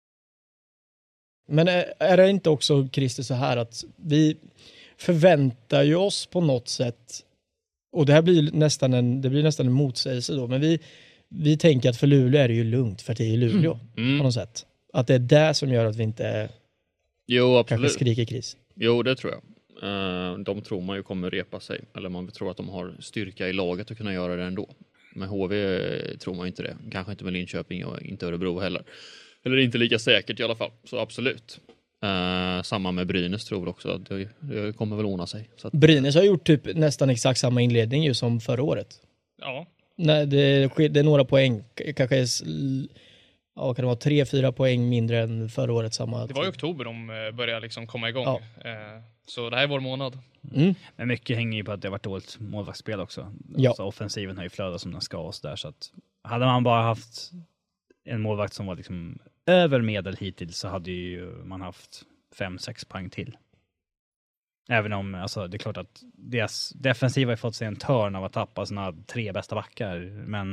Men är det inte också, Christer, så här att vi förväntar ju oss på något sätt, och det här blir nästan en motsägelse då, men vi tänker att för Luleå är det ju lugnt för att det är ju Luleå på något sätt. Att det är det som gör att vi inte kanske skriker kris. Jo, det tror jag. De tror man ju kommer repa sig. Eller man tror att de har styrka i laget att kunna göra det ändå. Med HV tror man inte det. Kanske inte med Linköping och inte Örebro heller. Eller inte lika säkert i alla fall. Så absolut. Samma med Brynäs tror jag också. Att det kommer väl ordna sig. Så att... Brynäs har gjort typ nästan exakt samma inledning ju som förra året. Ja. Nej, det är några poäng. Kanske kan det vara 3-4 poäng mindre än förra året samma. Det var i oktober de började liksom komma igång. Ja. Så det här är vår månad. Men mycket hänger ju på att det har varit dåligt målvaktsspel också. Ja. Så offensiven har ju flödat som den ska och så där. Så att hade man bara haft en målvakt som var liksom över medel hittills, så hade ju man haft 5-6 poäng till. Även om, alltså, det är klart att deras defensiva har fått sig en törn av att tappa sina 3 bästa backar. Men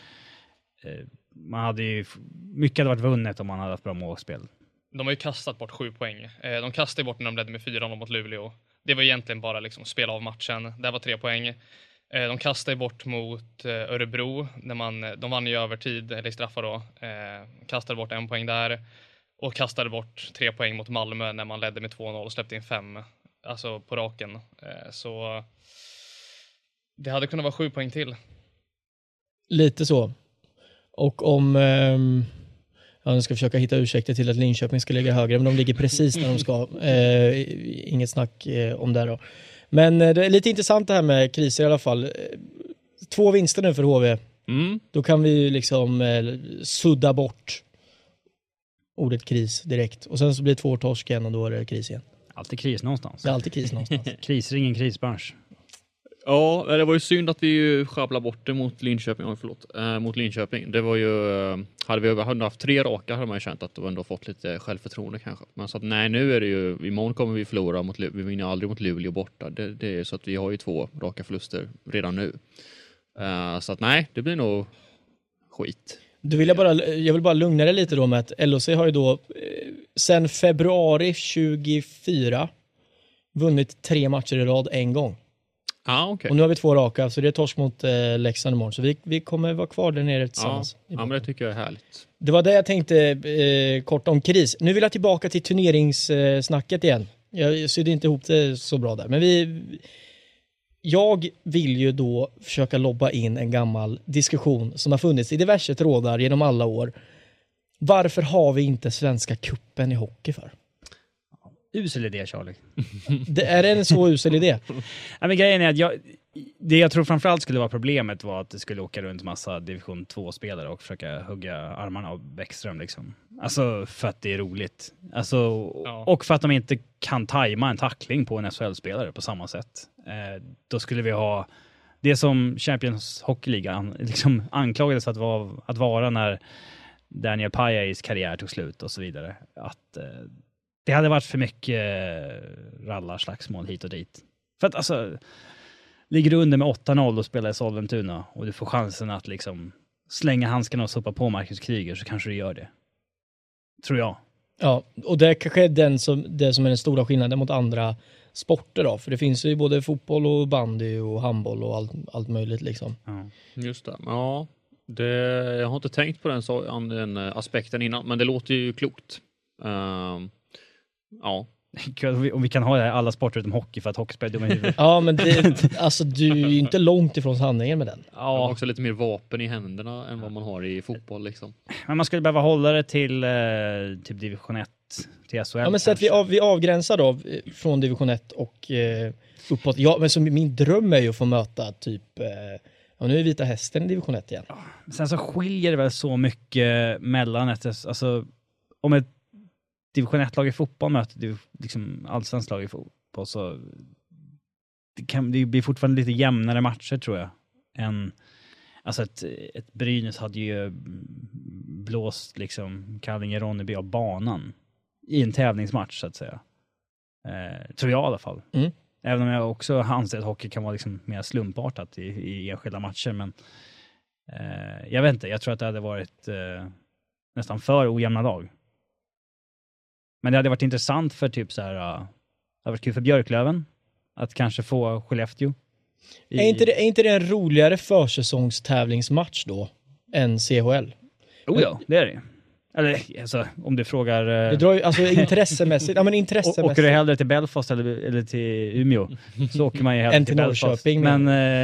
man hade ju, mycket hade varit vunnet om man hade haft bra målspel. De har ju kastat bort 7 poäng. De kastade bort när de ledde med 4-0 mot Luleå. Det var egentligen bara liksom spela av matchen. Det var 3 poäng. De kastade bort mot Örebro när de vann i övertid, eller i straffar då. Kastade bort 1 poäng där. Och kastade bort 3 poäng mot Malmö när man ledde med 2-0 och släppte in 5. Alltså på raken. Så det hade kunnat vara 7 poäng till. Lite så. Och om jag ska försöka hitta ursäkter till att Linköping ska ligga högre, men de ligger precis där de ska. Inget snack om det då. Men det är lite intressant det här med kriser i alla fall. 2 vinster nu för HV. Då kan vi liksom sudda bort ordet kris direkt. Och sen så blir det 2 torsk igen och då är det kris igen. Alltid kris någonstans. Det är alltid kris någonstans. Krisring, krisbransch. Ja, det var ju synd att vi ju sjabblade bort det mot Linköping. Mot Linköping. Det var ju, hade vi haft 3 raka hade man ju känt att de ändå fått lite självförtroende kanske. Men så att nej, nu är det ju, imorgon kommer vi förlora vi vinner aldrig mot Luleå borta. Det är så att vi har ju 2 raka förluster redan nu. Så att nej, det blir nog skit. Jag vill bara lugna dig lite då med att LHC har ju då sen februari 24 vunnit 3 matcher i rad en gång. Okay. Och nu har vi 2 raka, så det är torsk mot Leksand imorgon. Så vi kommer vara kvar där nere tillsammans. Ja, men det tycker jag är härligt. Det var det jag tänkte kort om kris. Nu vill jag tillbaka till turneringssnacket igen. Jag sydde inte ihop det så bra där. Men jag vill ju då försöka lobba in en gammal diskussion som har funnits i diverse trådar genom alla år. Varför har vi inte Svenska cupen i hockey för? Usel idé, Charlie. Det är en så usel idé. Ja, men grejen är att jag tror framförallt skulle vara problemet var att det skulle åka runt massa division 2-spelare och försöka hugga armarna av Bäckström liksom. Alltså för att det är roligt. Alltså, och för att de inte kan tajma en tackling på en SHL-spelare på samma sätt. Då skulle vi ha det som Champions Hockey League liksom anklagades att vara när Daniel Pajais karriär tog slut och så vidare. Att Det hade varit för mycket rallarslagsmål hit och dit. För att alltså, ligger du under med 8-0 och spelar i Sollentuna och du får chansen att liksom slänga handskarna och sopa på Marcus Kryger, så kanske du gör det. Tror jag. Ja, och det kanske är det som är den stora skillnaden mot andra sporter då. För det finns ju både fotboll och bandy och handboll och allt möjligt liksom. Ja. Just det. Ja, jag har inte tänkt på den aspekten innan, men det låter ju klokt. Ja. Om vi kan ha det här alla sporter utom hockey, för att hockey spelar dumma i huvudet. Ja, men alltså du är ju inte långt ifrån sanningen med den. Man har också lite mer vapen i händerna än vad man har i fotboll liksom. Men man skulle behöva hålla det till typ division 1 till SHL. Ja, men så att vi avgränsar då från division 1 och uppåt. Ja, men så min dröm är ju att få möta typ nu är Vita Hästen i division 1 igen. Sen så skiljer det väl så mycket mellan alltså om ett division 1-lag i fotboll möter liksom allsvenskt lag i fotboll, så det blir fortfarande lite jämnare matcher, tror jag. Alltså ett Brynäs hade ju blåst liksom Kallinge-Ronneby av banan i en tävlingsmatch, så att säga. Tror jag i alla fall. Mm. Även om jag också anser att hockey kan vara liksom mer slumpartat i enskilda matcher, men jag vet inte, jag tror att det hade varit nästan för ojämna lag. Men det hade varit intressant för typ så här, det hade varit kul för Björklöven att kanske få Skellefteå. Är inte det en roligare försäsongstävlingsmatch då än CHL? Oh ja, det är det. Eller alltså, om du frågar... Det drar ju, alltså intressemässigt. Ja, men intressemässigt. Åker du hellre till Belfast eller till Umeå, så åker man ju hellre till Belfast. Norrköping. Men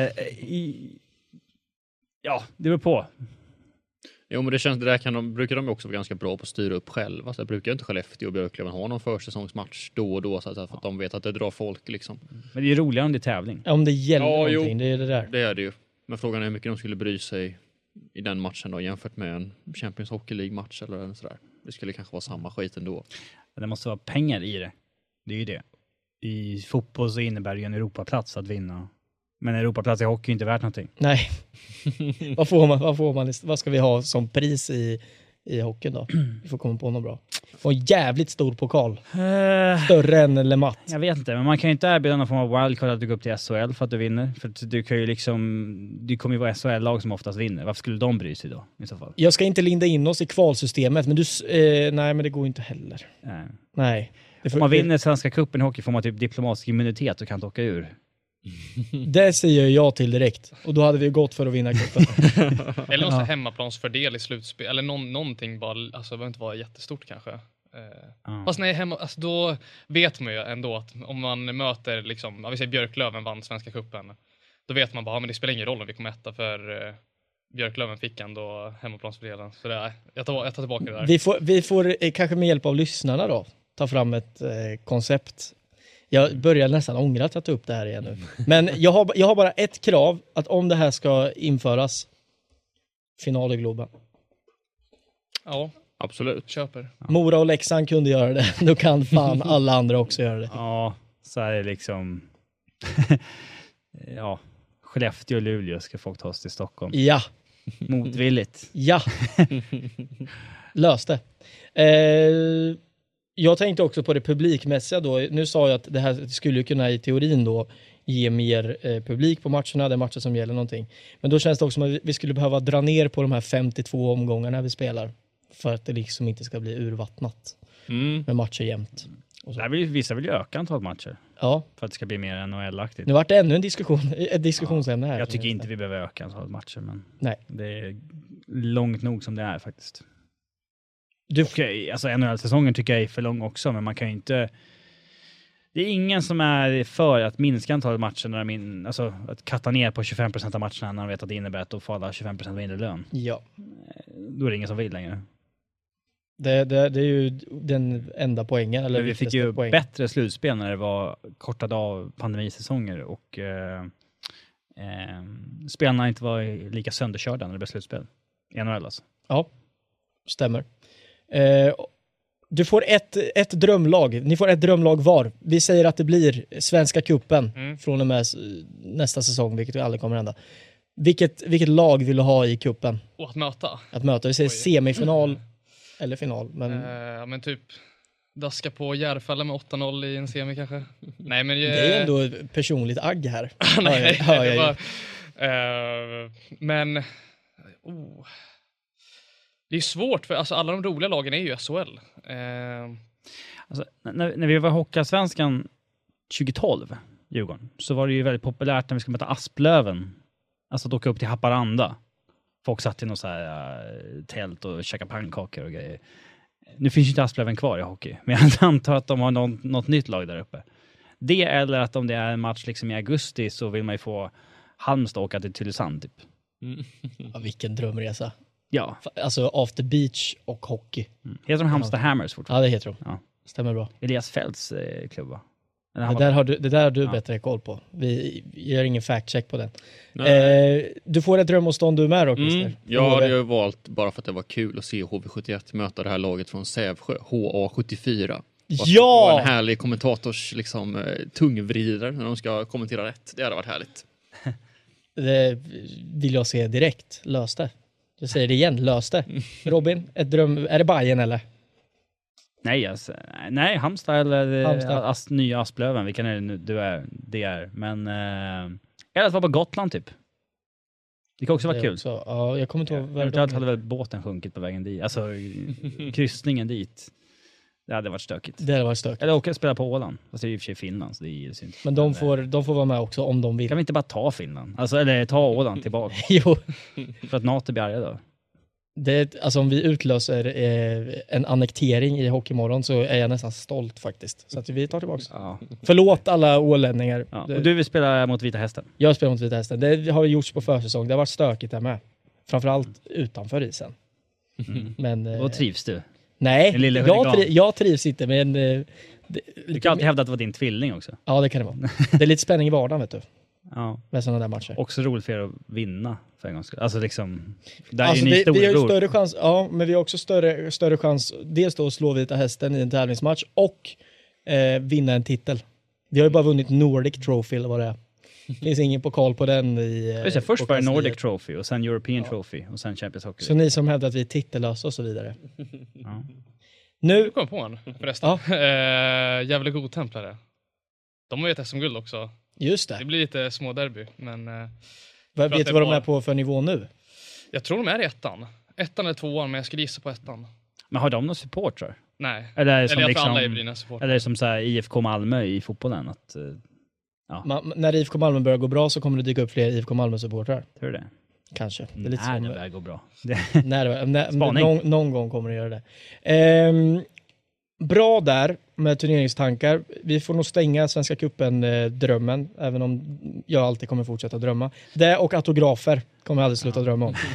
ja, det beror på. Jo, men det känns, det där brukar de också vara ganska bra på att styra upp själva. Så det brukar inte Skellefteå och Björklöven ha någon försäsongsmatch då och då, så att de vet att det drar folk liksom. Men det är ju roligare om det är tävling. Ja, om det gäller någonting, det är det där. Det är det ju. Men frågan är hur mycket de skulle bry sig i den matchen då, jämfört med en Champions Hockey League-match eller en sådär. Det skulle kanske vara samma skit ändå. Det måste vara pengar i det. Det är ju det. I fotboll så innebär det ju en Europaplats att vinna. Men Europaplats i hockey är inte värt någonting. Nej. Vad ska vi ha som pris i hockeyn då? Vi får komma på något bra. Och en jävligt stor pokal. Större än Le Mat. Jag vet inte, men man kan ju inte erbjuda någon form av wildcard att du går upp till SHL för att du vinner. För att du kan ju liksom, det kommer ju vara SHL-lag som oftast vinner. Varför skulle de bry sig då i så fall? Jag ska inte linda in oss i kvalsystemet, men nej, men det går inte heller. Nej. Om man vinner Svenska cupen i hockey får man typ diplomatisk immunitet och kan inte åka ur. Det säger jag till direkt. Och då hade vi gått för att vinna cupen. Eller någon hemmaplansfördel i slutspel. Eller någonting bara, alltså det behöver inte vara jättestort kanske. Fast nej, alltså då vet man ju ändå att om man möter liksom, vi säger Björklöven vann Svenska cupen, då vet man bara, men det spelar ingen roll om vi kommer etta, för Björklöven fick ändå hemmaplansfördelen. Så det är, jag tar tillbaka det där. Vi får kanske med hjälp av lyssnarna då ta fram ett koncept. Jag börjar nästan ångra att jag tar upp det här igen nu. Men jag har bara ett krav, att om det här ska införas, final i Globen. Ja, absolut. Köper. Mora och Leksand kunde göra det. Då kan fan alla andra också göra det. Ja, så är det liksom. Ja, Skellefteå och Luleå ska folk ta oss till Stockholm. Ja. Motvilligt. Ja. Löste. Jag tänkte också på det publikmässiga då. Nu sa jag att det här skulle kunna i teorin då ge mer publik på matcherna. Det är matcher som gäller någonting. Men då känns det också som att vi skulle behöva dra ner på de här 52 omgångarna vi spelar. För att det liksom inte ska bli urvattnat. Med matcher jämt. Vissa vill ju öka antal matcher. Ja. För att det ska bli mer NHL-aktigt. Nu vart det ännu ett diskussionsämne här. Jag tycker inte vi behöver öka antal matcher. Men nej. Det är långt nog som det är faktiskt. Alltså NHL-säsongen tycker jag är för lång också, men man kan ju inte. Det är ingen som är för att minska antalet matcher när alltså att katta ner på 25% av matcherna när de vet att det innebär att då får alla 25% mindre lön. Ja. Då är det ingen som vill längre. Det är ju den enda poängen. Eller vi fick ju bättre slutspel när det var kortade av pandemisäsonger och spelarna inte var lika sönderkörda när det blev slutspel i NHL alltså. Ja, stämmer. Du får ett drömlag. Ni får ett drömlag var. Vi säger att det blir Svenska cupen från och med nästa säsong, vilket aldrig kommer hända. Vilket lag vill du ha i cupen? Och att möta. Vi säger semifinal eller final. Men men typ daska på Järfälla med 8-0 i en semi kanske. Nej, men Det är ändå personligt agg här. nej, hör det jag var, ju. men det är svårt för alltså, alla de roliga lagen är ju SHL. Alltså, när vi var Hockeyallsvenskan 2012, Djurgården, så var det ju väldigt populärt när vi skulle möta Asplöven. Alltså att åka upp till Haparanda. Folk satt i något så här tält och käkade pannkakor och grejer. Nu finns ju inte Asplöven kvar i hockey, men jag antar att de har något nytt lag där uppe. Det eller att om det är en match liksom i augusti så vill man ju få Halmstad åka till Tylösand typ. Ja, vilken drömresa. Ja. Alltså after beach och hockey. Heter de Halmstad Hammers fortfarande? Ja, det heter de. Ja. Stämmer bra. Elias Fälts klubba. Det där har du bättre koll på. Vi gör ingen fact-check på den. Du får ett drömavstånd du med då, Christer. Jag hade ju valt bara för att det var kul att se HV71 möta det här laget från Sävsjö, HA74. Ja! Och en härlig kommentators liksom, tungvridare när de ska kommentera rätt. Det hade varit härligt. Det vill jag se direkt. Lös det. Jag säger det igen, lös det. Robin, ett dröm. Är det Bayern eller? Nej, alltså, nej, Halmstad eller Halmstad. nya Asplöven, vilken är det nu det är. Men eller att vara på Gotland typ. Det kan också vara kul. Också, ja, jag kommer inte ihåg. Eventuellt hade väl båten sjunkit på vägen dit. Alltså kryssningen dit. Det hade varit stökigt. Det hade varit stökigt. Eller åka och spela på Åland. Fast det är i och för sig Finland, så det är synd. Men de får vara med också om de vill. Kan vi inte bara ta Finland? Alltså, eller ta Åland tillbaka. Jo. För att NATO blir arga då. Alltså om vi utlöser en annektering i Hockeymorgon så är jag nästan stolt faktiskt. Så att vi tar tillbaka. Ja. Förlåt alla ålänningar. Ja. Och du vill spela mot Vita Hästen? Jag spelar mot Vita Hästen. Det har gjorts på försäsong. Det har varit stökigt där med. Framförallt utanför isen. Men, Vad trivs du? Nej, jag trivs inte. Men, du kan alltid hävda att det var din tvilling också. Ja, det kan det vara. Det är lite spänning i vardagen, vet du. Ja. Med sådana där matcher. Också roligt för er att vinna för en gång. Alltså liksom, där alltså är ni vi har ju storebror. större chans, ja, men vi har också större chans dels då att slå Vita Hästen i en tävlingsmatch och vinna en titel. Vi har ju bara vunnit Nordic Trophy eller vad det är. Det finns ingen pokal på den i... Först var det Nordic Trophy och sen European Trophy och sen Champions Hockey. Så ni som hävdar att vi är titellösa och så vidare. Ja. Nu kom på en förresten. Ja. Jävla godtemplare. De har ju ett SM-guld också. Just Det det. blir lite småderby, men... Vet du vad de är på för nivå nu? Jag tror de är i ettan. Ettan eller tvåan, men jag skulle gissa på ettan. Men har de någon supportrar? Nej. Eller är det som, Eller jag liksom, tror alla är Brynäs support. eller är det som så här IFK Malmö i fotbollen? Att, När IFK Malmö börjar gå bra så kommer det dyka upp fler IFK Malmö-supportrar. tror du det? Kanske. Det är lite Nej, som... det börjar gå bra. Någon gång kommer det göra det. Bra där med turneringstankar. Vi får nog stänga Svenska cupen-drömmen, även om jag alltid kommer fortsätta drömma. Det och autografer kommer jag aldrig sluta drömma om.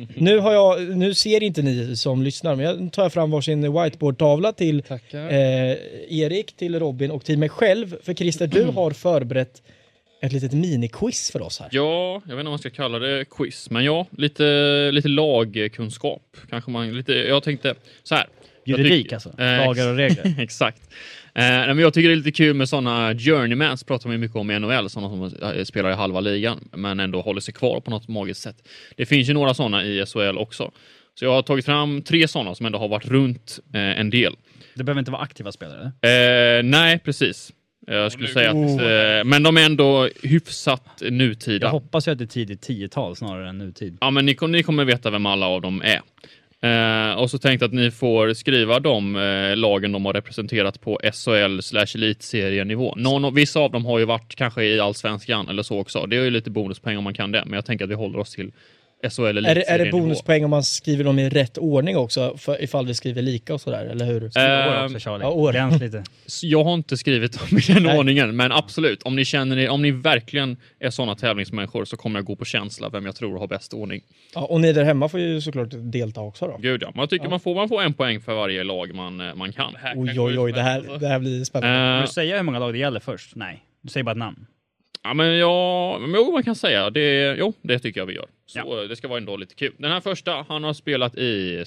Nu ser inte ni som lyssnar, men jag tar fram varsin whiteboard-tavla till Erik, till Robin och till mig själv. För Christer, du har förberett ett litet miniquiz för oss här. Ja, jag vet inte om man ska kalla det quiz, men ja, lite lagkunskap. Kanske jag tänkte så här. Juridik alltså, lagar och regler. Exakt. Men jag tycker det är lite kul med sådana journeymans, pratar man ju mycket om i NHL, sådana som spelar i halva ligan men ändå håller sig kvar på något magiskt sätt. Det finns ju några sådana i SHL också. Så jag har tagit fram 3 sådana som ändå har varit runt en del. Det behöver inte vara aktiva spelare? Nej, precis. Jag skulle säga att, men de är ändå hyfsat nutida. Jag hoppas ju att det är tidigt 10-tal snarare än nutid. Ja, men ni kommer veta vem alla av dem är. Och så tänkte att ni får skriva de lagen de har representerat på SHL/elitserienivå. Vissa av dem har ju varit kanske i Allsvenskan eller så också. Det är ju lite bonuspoäng om man kan det. Men jag tänker att vi håller oss till SHL-elitserienivå. Är det bonuspoäng om man skriver dem i rätt ordning också? För ifall vi skriver lika och sådär, eller hur? År också, Charlie. Ja, år. Gräns lite. Jag har inte skrivit dem i den ordningen, men absolut. Om ni verkligen är sådana tävlingsmänniskor så kommer jag gå på känsla vem jag tror har bäst ordning. Ja, och ni där hemma får ju såklart delta också då. Gud ja, man tycker man får 1 poäng för varje lag man kan. Oj, det här blir spännande. Vill du säga hur många lag det gäller först? Nej, du säger bara ett namn. Ja, men man kan säga det. Jo, det tycker jag vi gör. Så det ska vara ändå lite kul. Den här första, han har spelat i,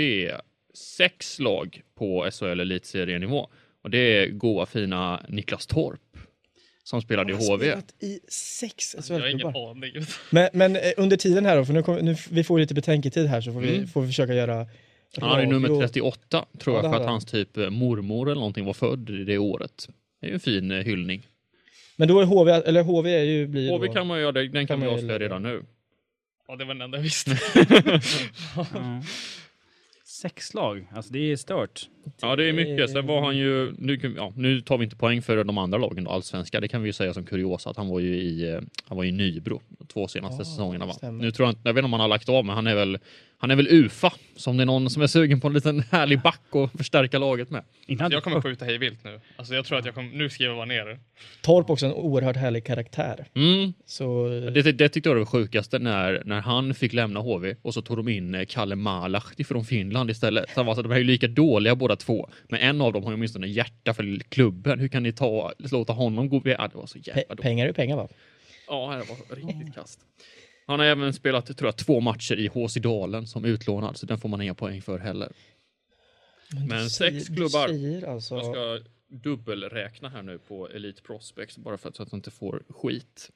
6 lag på SHL elitserienivå. Och det är goa fina Niklas Torp som spelade i HV. I 6 Jag har ingen aning. Men under tiden här då, för nu vi får lite betänketid här, så får vi försöka göra Han är nummer 38 tror jag, för att hans typ mormor eller någonting var född i det året. Det är ju en fin hyllning. Men då är HV, eller HV är ju... blir HV då, kan man göra, den kan vi avslöja redan nu. Ja, det var den enda jag visste. Ja. 6 lag, alltså det är stört. Ja, det är mycket. Sen var han ju... Nu tar vi inte poäng för de andra lagen då, allsvenska. Det kan vi ju säga som kuriosa att han var ju i Nybro 2 senaste säsongerna. Nu tror jag vet inte om han har lagt av, men han är väl UFA, som det är någon som är sugen på en liten härlig back och förstärka laget med. Jag kommer skjuta hej vilt nu. Alltså jag tror att nu skriver jag bara ner det. Torp också en oerhört härlig karaktär. Så... Det tyckte jag var det sjukaste när han fick lämna HV och så tog de in Kalle Malach från Finland istället. Så de är ju lika dåliga båda två. Men en av dem har ju åtminstone hjärta för klubben. Hur kan ni låta honom gå vidare? Det var så jävla pengar är pengar, va? Ja, det var riktigt kast. Han har även spelat, tror jag, 2 matcher i HC Dalen som utlånad. Så den får man inga poäng för heller. Men 6 klubbar. Alltså... Jag ska dubbelräkna här nu på Elite Prospects bara för att jag inte får skit.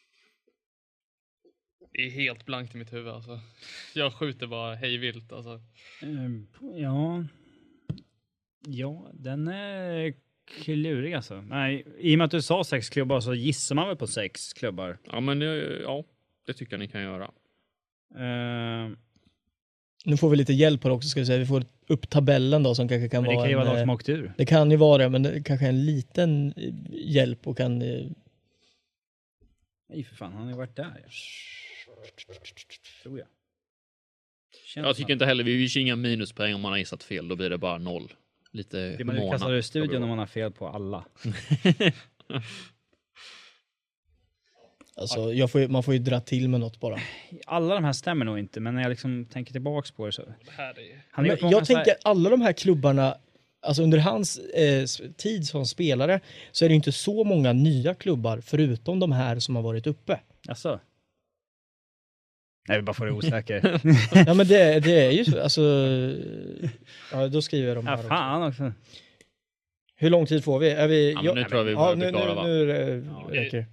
Det är helt blankt i mitt huvud alltså. Jag skjuter bara hej vilt alltså. Ja, den är klurig alltså. Nej, i och med att du sa 6 klubbar så gissar man väl på 6 klubbar. Ja, men det tycker jag ni kan göra. Nu får vi lite hjälp här också, ska vi säga. Vi får upp tabellen då som kanske kan vara... Det kan ju vara lag som åkt ur. Det kan ju vara det, men det kanske är en liten hjälp och kan... Nej för fan, han har ju varit där. Tror jag. Jag tycker inte heller, vi vill inga minuspoäng om man har gissat fel. Då blir det bara 0. Lite det man ju kastar ur studion om man har fel på alla. Alltså, man får ju dra till med något bara. Alla de här stämmer nog inte, men när jag liksom tänker tillbaks på det så... Jag tänker alla de här klubbarna, alltså under hans tid som spelare så är det inte så många nya klubbar förutom de här som har varit uppe. Alltså. Nej, vi bara får det osäker. Ja, men det är ju så. Alltså, ja, då skriver jag dem här fan också. Hur lång tid får vi? Är vi... Ja, nu tror jag vi börjar bli klara, va? Nu räcker.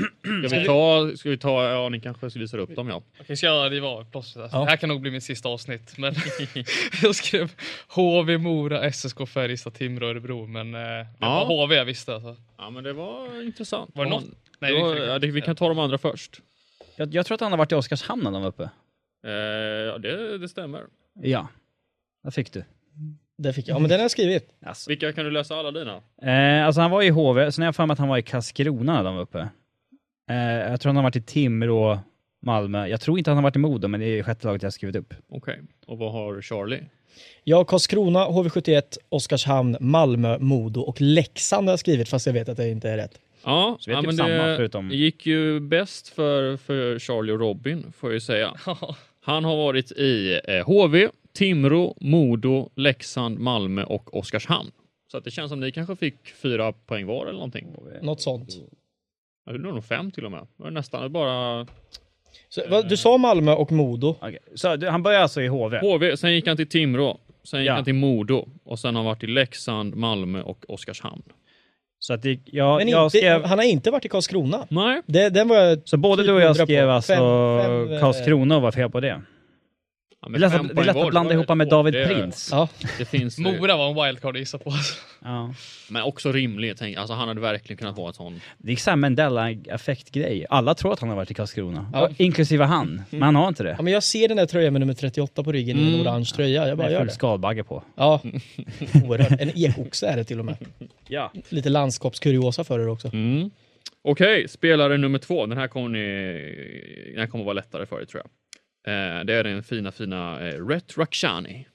Ska vi ta, ja, ni kanske visar upp dem, ja. Okej, ska jag riva av plåstret? Alltså, det här kan nog bli mitt sista avsnitt, men jag skrev HV, Mora, SSK, Färjestad, Timrå, Örebro, men det var HV jag visste alltså. Ja, men det var intressant. Var det något? Nej, vi kan ta de andra först. Jag tror att han har varit i Oskarshamn när de var uppe. Ja, det stämmer. Ja, vad fick du? Det fick jag. Ja, men den har jag skrivit. Alltså. Vilka kan du läsa alla dina? Alltså han var i HV, så när jag för mig att han var i Karlskrona när de var uppe. Jag tror han har varit i Timrå, Malmö. Jag tror inte han har varit i Modo, men det är 6:e laget jag har skrivit upp. Okej. Och vad har Charlie? Jag Karlskrona, HV71, Oskarshamn, Malmö, Modo och Leksand har jag skrivit, fast jag vet att det inte är rätt. Ja, så men det gick ju bäst för Charlie och Robin, får jag säga. Han har varit i HV, Timrå, Modo, Leksand, Malmö och Oskarshamn. Så att det känns som ni kanske fick 4 poäng var eller någonting. Något sånt. Ja, det är nog 5 till och med. Det var nästan bara... Så, du sa Malmö och Modo. Okay. Så han började alltså i HV? Sen gick han till Timrå. Sen gick han till Modo. Och sen har han varit i Leksand, Malmö och Oskarshamn. Så att han har inte varit i Karlskrona. Nej. Den var jag så både du och jag skrev alltså Karlskrona och var fel på det. Ja, det är lätt att blanda ihop med David Prins. Ja. Det finns, Mora var en wildcard att gissa på. Ja. Men också rimligt. Alltså, han hade verkligen kunnat vara ett sån. Det är en Mandela-effekt-grej. Alla tror att han har varit i Karlskrona. Ja. Inklusive han. Men han har inte det. Ja, men jag ser den där tröjan med nummer 38 på ryggen i en orange tröja. Jag bara gör det. Skalbagge på. Ja. Oerhört. En ekoxe är det till och med. Ja. Lite landskapskuriosa för er också. Okej, spelare nummer 2. Den här kommer vara lättare för er, tror jag. Det är den fina Rhett Rakhshani.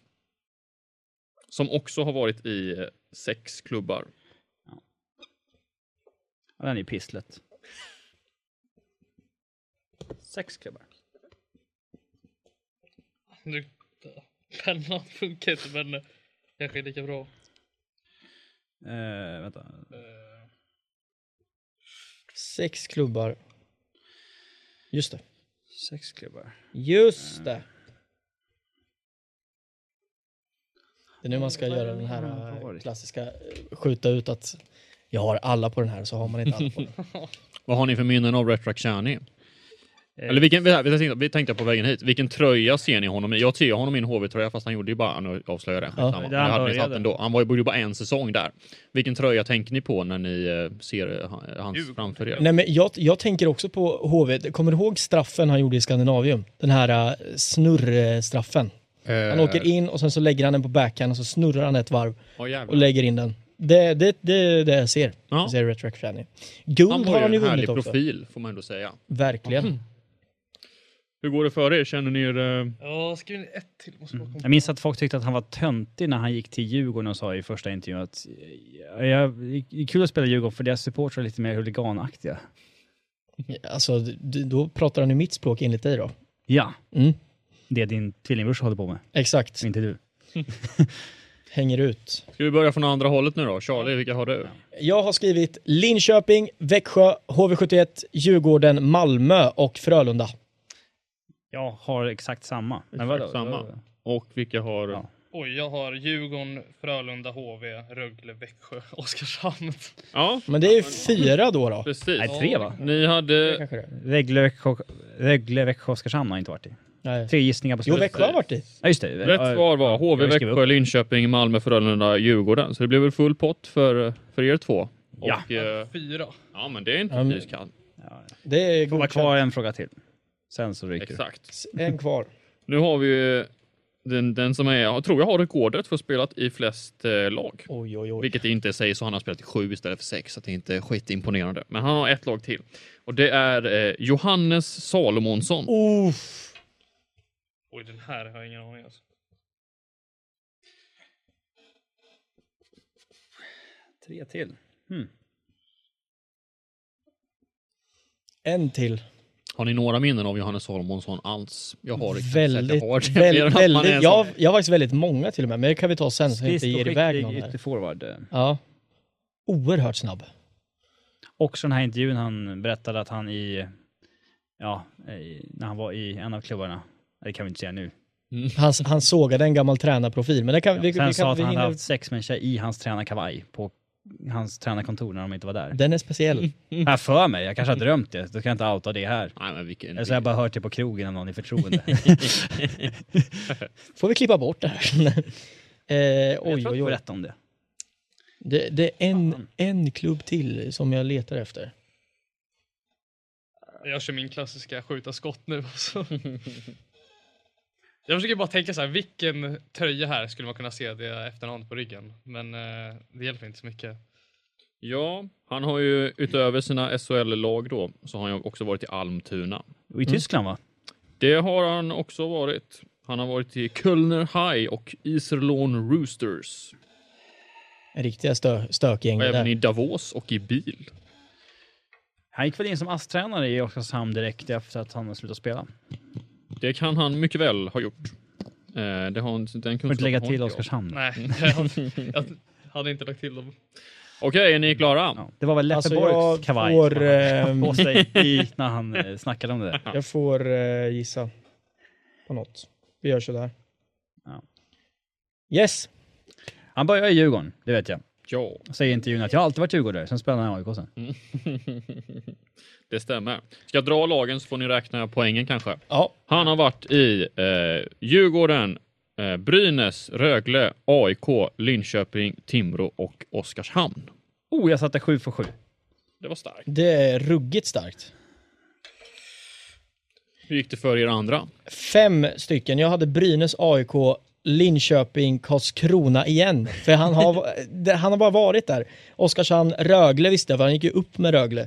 Som också har varit i 6 klubbar. Ja, den är pisslet. 6 klubbar. Nu, pennan funkar inte, men kanske är lika bra. Vänta. 6 klubbar. Just det. 6 klubbar. Just det. Det är nu man ska göra den här klassiska skjuta ut att jag har alla på den här, så har man inte alla på den. Vad har ni för minnen av Rhett Rakhshani? Eller vi tänkte på vägen hit. Vilken tröja ser ni honom i? Jag ser honom i en HV-tröja, fast han gjorde ju bara, nu avslöjar det. Han var ju bara en säsong där. Vilken tröja tänker ni på när ni ser hans framför er? Nej, men jag tänker också på HV. Kommer du ihåg straffen han gjorde i Skandinavium? Den här snurrstraffen. Han åker in och sen så lägger han den på backhand och så snurrar han ett varv och lägger in den. Det jag ser. Jag ser retroactivity. Guld har han ju vunnit också. Han har ju en härlig profil, får man ändå säga. Verkligen. Hur går det för er? Känner ni er... Ja, skriv ett till. Jag minns att folk tyckte att han var töntig när han gick till Djurgården och sa i första intervjun att det är kul att spela Djurgården för deras supportrar är lite mer huliganaktiga. Alltså, då pratar han i mitt språk enligt dig då. Ja. Det din tvillingbrors håller på med. Exakt. Inte du. Hänger ut. Ska vi börja från andra hållet nu då? Charlie, vilka har du? Jag har skrivit Linköping, Växjö, HV71, Djurgården, Malmö och Frölunda. Jag har exakt samma. Och vilka har... Ja. Oj, jag har Djurgården, Frölunda, HV, Rögle, Växjö, Oskarshamn. Ja. Men det är ju 4 då. Precis. Nej, 3 va? Ni hade... Rögle, Växjö, Oskarshamn har inte varit i. Nej. 3 gissningar på Jo, slutet. Växjö har varit i. Ja, just det. Rätt svar var HV, Växjö, Linköping, Malmö, Frölunda, Djurgården. Så det blev väl full pott för er två. Ja. Och, 4. Ja, men det är inte nyskall. Det är får vara kvar en fråga till. Sen så ryker Exakt. En kvar. Nu har vi ju den som jag tror jag har rekordet för spelat i flest lag. Oj. Vilket inte säger så, han har spelat i 7 istället för 6, så det är inte skitimponerande. Men han har ett lag till. Och det är Johannes Salomonsson. Oj, den här har jag ingen aning alltså. Tre till. En till. Har ni några minnen av Johannes Salomonsson alls? Jag har det. Väldigt. Jag har faktiskt väldigt många till och med. Men det kan vi ta sen så jag inte ger iväg någon här. Forward. Ja. Oerhört snabb. Också den här intervjun han berättade att han när han var i en av klubbarna, det kan vi inte säga nu. Han sågade en gammal tränarprofil. Men det kan, sen sa att han hade haft sex med en tjej i hans tränarkavaj på hans tränarkontor när de inte var där. Den är speciell. Här för mig, jag kanske har drömt det. Då kan jag inte outa det här. Nej, men eller så har jag bara hört det på krogen av någon i förtroende. Får vi klippa bort det här? oj. Berätta om det. Det är en klubb till som jag letar efter. Jag kör min klassiska skjuta skott nu. Jag försöker bara tänka så här, vilken tröja här skulle man kunna se det efterhand på ryggen. Men det hjälper inte så mycket. Ja, han har ju utöver sina SHL-lag då, så har han ju också varit i Almtuna. Och i Tyskland va? Det har han också varit. Han har varit i Kölner High och Iserlohn Roosters. Riktiga stökgäng. Och även i Davos och i Bil. Han gick väl in som ASS-tränare i Oskarshamn direkt efter att han har slutat spela. Det kan han mycket väl ha gjort. Det har den kunskapen. Inte lägga till Oskarshamn. Nej, jag hade inte lagt till dem. Okej, är ni klara? Ja, det var väl Letteborgs kavaj på sig när han snackade om det där. Jag får gissa på något. Vi gör så där. Ja. Yes. Han börjar i Djurgården, det vet jag. Ja. Säger intervjun att jag alltid varit Djurgårdare, sen spelar han i AIK sen. Det stämmer. Ska jag dra lagen så får ni räkna poängen kanske. Ja. Han har varit i Djurgården, Brynäs, Rögle, AIK, Linköping, Timrå och Oskarshamn. Jag satte 7 för 7. Det var starkt. Det är ruggigt starkt. Hur gick det för er andra? 5 stycken. Jag hade Brynäs, AIK, Linköping, Karlskrona igen. För han har bara varit där. Oskarshamn, Rögle visste jag, för han gick ju upp med Rögle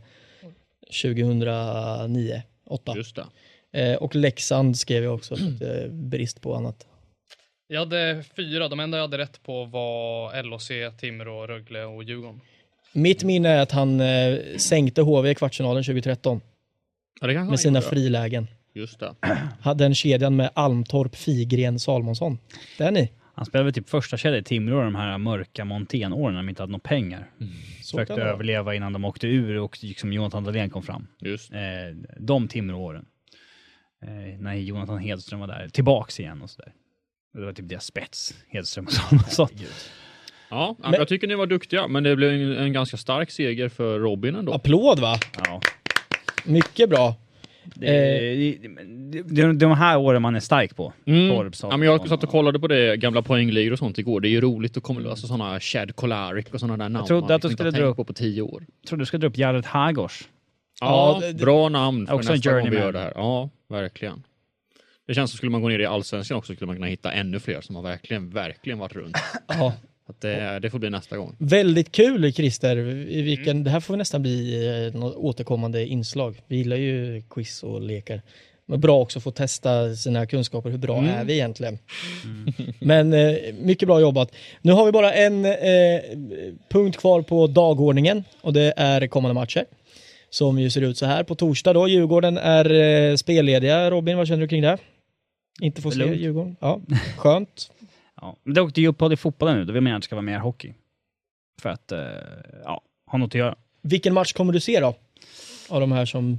2009, 8. Just det. Och Leksand skrev jag också, för brist på annat. Jag hade 4. De enda jag hade rätt på var LHC, Timrå, Rögle och Djurgården. Mitt minne är att han sänkte HV i kvartsfinalen 2013. Ja, det med sina frilägen. Just det. Hade den kedjan med Almtorp, Figren, Salmonsson. Det är ni. Han spelade väl typ första kedjan i Timrå, de här mörka Montén-åren när de inte hade några pengar. Försökte överleva innan de åkte ur och liksom Jonathan Dahlén kom fram. Just. De Timrå-åren. När Jonathan Hedström var där. Tillbaks igen och sådär. Det var typ deras spets, Hedström och sånt. Ja, men jag tycker ni var duktiga, men det blev en ganska stark seger för Robin ändå. Applåd va? Ja. Mycket bra. De här åren man är stark på. Ja, men jag satt och kollade på det gamla poängligor och sånt igår. Det är ju roligt att komma alltså sådana Chad Kolarek och sådana där namn. Jag trodde att du skulle dra upp på 10 år. Jag trodde du skulle dra upp Jared Hagos. Ja, bra namn för också nästa gång vi gör det här. Ja, verkligen. Det känns som skulle man gå ner i Allsvenskan också skulle man kunna hitta ännu fler som har verkligen varit runt. Ja. Att det får bli nästa gång. Väldigt kul, Christer. Det här får nästan bli något återkommande inslag. Vi gillar ju quiz och lekar. Men bra också att få testa sina kunskaper. Hur bra är vi egentligen? Men mycket bra jobbat. Nu har vi bara en punkt kvar på dagordningen. Och det är kommande matcher. Som ju ser ut så här. På torsdag då. Djurgården är spellediga. Robin, vad känner du kring det? Inte få se Djurgården? Ja, skönt. Ja, men det åkte ju uppehåll i fotbollen nu. Då vill man att det ska vara mer hockey. För att ha något att göra. Vilken match kommer du se då? Av de här som...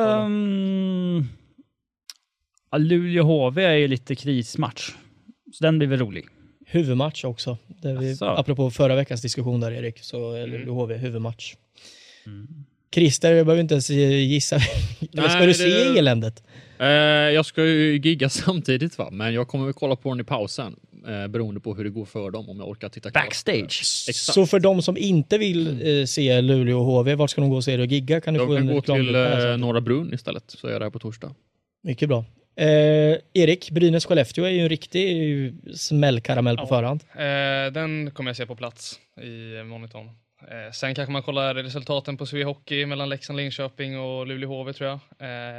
Luleå HV är ju lite krismatch. Så den blir väl rolig. Huvudmatch också. Apropå förra veckans diskussion där, Erik. Så är Luleå HV huvudmatch. Christer, jag behöver inte ens gissa. Ska du se eländet? Jag ska ju gigga samtidigt va? Men jag kommer väl kolla på den i pausen. Beroende på hur det går för dem. Om jag orkar titta backstage. Så för de som inte vill se Luleå och HV, vart ska de gå och se det och gigga? Kan du få en gå till Norra Brunn istället. Så är jag där på torsdag. Mycket bra. Erik, Brynäs-Skellefteå är ju en riktig smällkaramell på förhand. Den kommer jag se på plats i monitorn. Sen kanske man kollar resultaten på Svea Hockey mellan Leksand, Linköping och Luleå HV tror jag.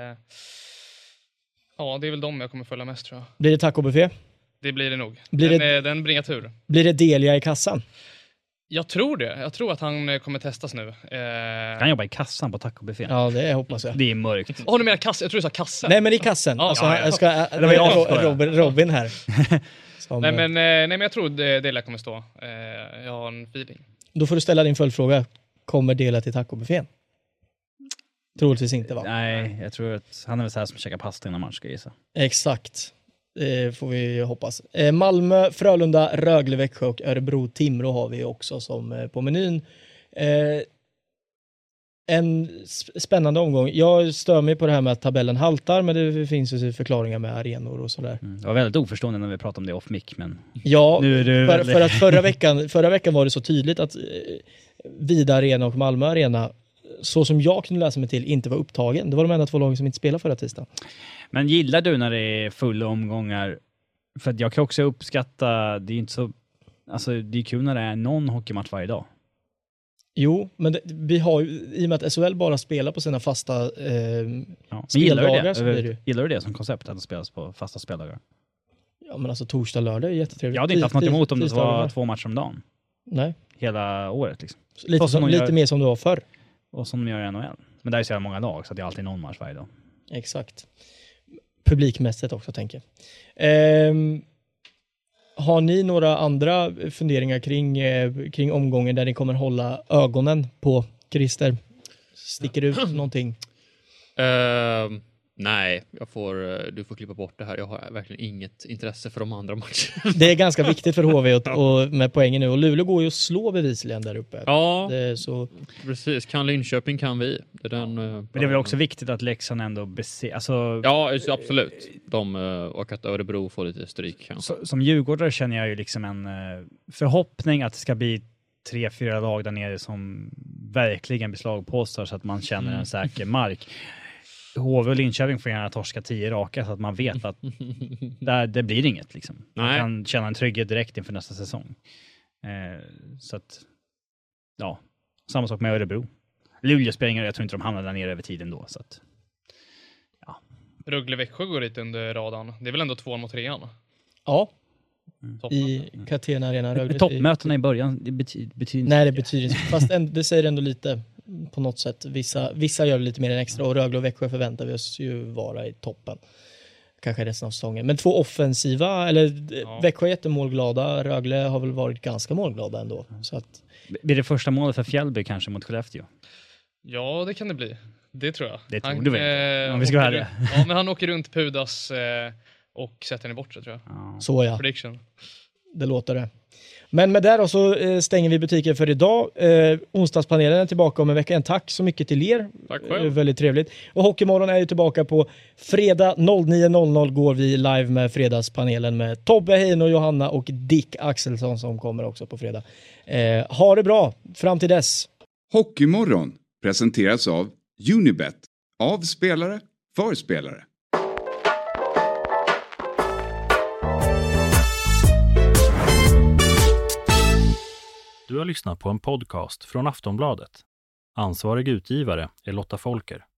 Ja, det är väl de jag kommer följa mest tror jag. Blir det tacobuffé? Det blir det nog. Den bringar tur. Blir det Delia i kassan? Jag tror det. Jag tror att han kommer testas nu. Han jobbar i kassan på tacobuffén. Ja, det hoppas jag. Det är mörkt. Du menar kassen? Jag tror du sa kassen. Nej, men i kassen. Robin här. Nej, men jag tror Delia kommer stå. Jag har en feeling. Då får du ställa din följdfråga. Kommer Delia till tacobuffén? Troligtvis inte, va? Nej, jag tror att han är väl så här som käkar pasta innan match, ska jag gissa. Exakt. Det får vi hoppas. Malmö, Frölunda, Rögle, Växjö och Örebro, Timrå har vi också som på menyn. En spännande omgång. Jag stör mig på det här med att tabellen haltar, men det finns ju förklaringar med arenor och sådär. Jag var väldigt oförstående när vi pratade om det off mic, men... Ja, nu är det för att förra veckan var det så tydligt att Vida Arena och Malmö Arena, så som jag kunde läsa mig till, inte var upptagen. Det var de enda 2 lagen som inte spelade förra tisdagen. Men gillar du när det är fulla omgångar? För att jag kan också uppskatta, det är inte så... Alltså det är kul när det är någon hockeymatch varje dag. Jo, men vi har ju, i och med att SHL bara spelar på sina fasta speldagar. Gillar du det som koncept, att det spelas på fasta speldagar? Ja, men alltså torsdag, lördag är jättetrevligt. Jag hade inte haft något emot om det var 2 matcher om dagen. Nej. Hela året liksom. Lite mer som det var förr. Och som de gör i NHL. Men där är så jävla många lag, så det är alltid någon match varje dag. Exakt. Publikmässigt också, tänker jag. Har ni några andra funderingar kring omgången där ni kommer hålla ögonen på, Christer? Sticker ut någonting? Nej, du får klippa bort det här. Jag har verkligen inget intresse för de andra matcherna. Det är ganska viktigt för HV och med poängen nu. Och Luleå går ju att slå bevisligen där uppe. Ja, precis. Kan Linköping kan vi. Men det är väl också viktigt att Leksand ändå ja, absolut. Och att Örebro får lite stryk. Som djurgårdare känner jag ju liksom en förhoppning att det ska bli 3-4 lag där nere som verkligen beslagpåstar så att man känner en säker mark. HV och Linköping får gärna torska 10 raka så att man vet att det blir inget liksom. Man kan känna en trygghet direkt inför nästa säsong. Så att samma sak med Örebro. Luleå spelar, jag tror inte de hamnar där nere över tiden då, så att Rögle Växjö går dit under radarn. Det är väl ändå 2 mot 3. Ja. I Catena Arena. Rögle. Toppmötena i början, det betyder nej, det betyder inte. Fast det säger ändå lite på något sätt. Vissa gör det lite mer än extra, och Rögle och Växjö förväntar vi oss ju vara i toppen. Kanske resten av säsongen. Men 2 offensiva, Växjö är jättemålglada, Rögle har väl varit ganska målglada ändå. Så att... Blir det första målet för Fjällby kanske mot Skellefteå? Ja, det kan det bli. Det tror jag. Det tror du väl? Om vi ska ha det. Ja, men han åker runt Pudas och sätter den i bort, tror jag. Så ja. Prediction. Det låter det. Men med det då så stänger vi butiken för idag. Onsdagspanelen är tillbaka om en vecka. Tack så mycket till er. Tack själv. Väldigt trevligt. Och Hockeymorgon är ju tillbaka på fredag 09.00 går vi live med fredagspanelen med Tobbe, Hein och Johanna och Dick Axelsson som kommer också på fredag. Ha det bra fram till dess. Hockeymorgon presenteras av Unibet. Av spelare, för spelare. Du har lyssnat på en podcast från Aftonbladet. Ansvarig utgivare är Lotta Folker.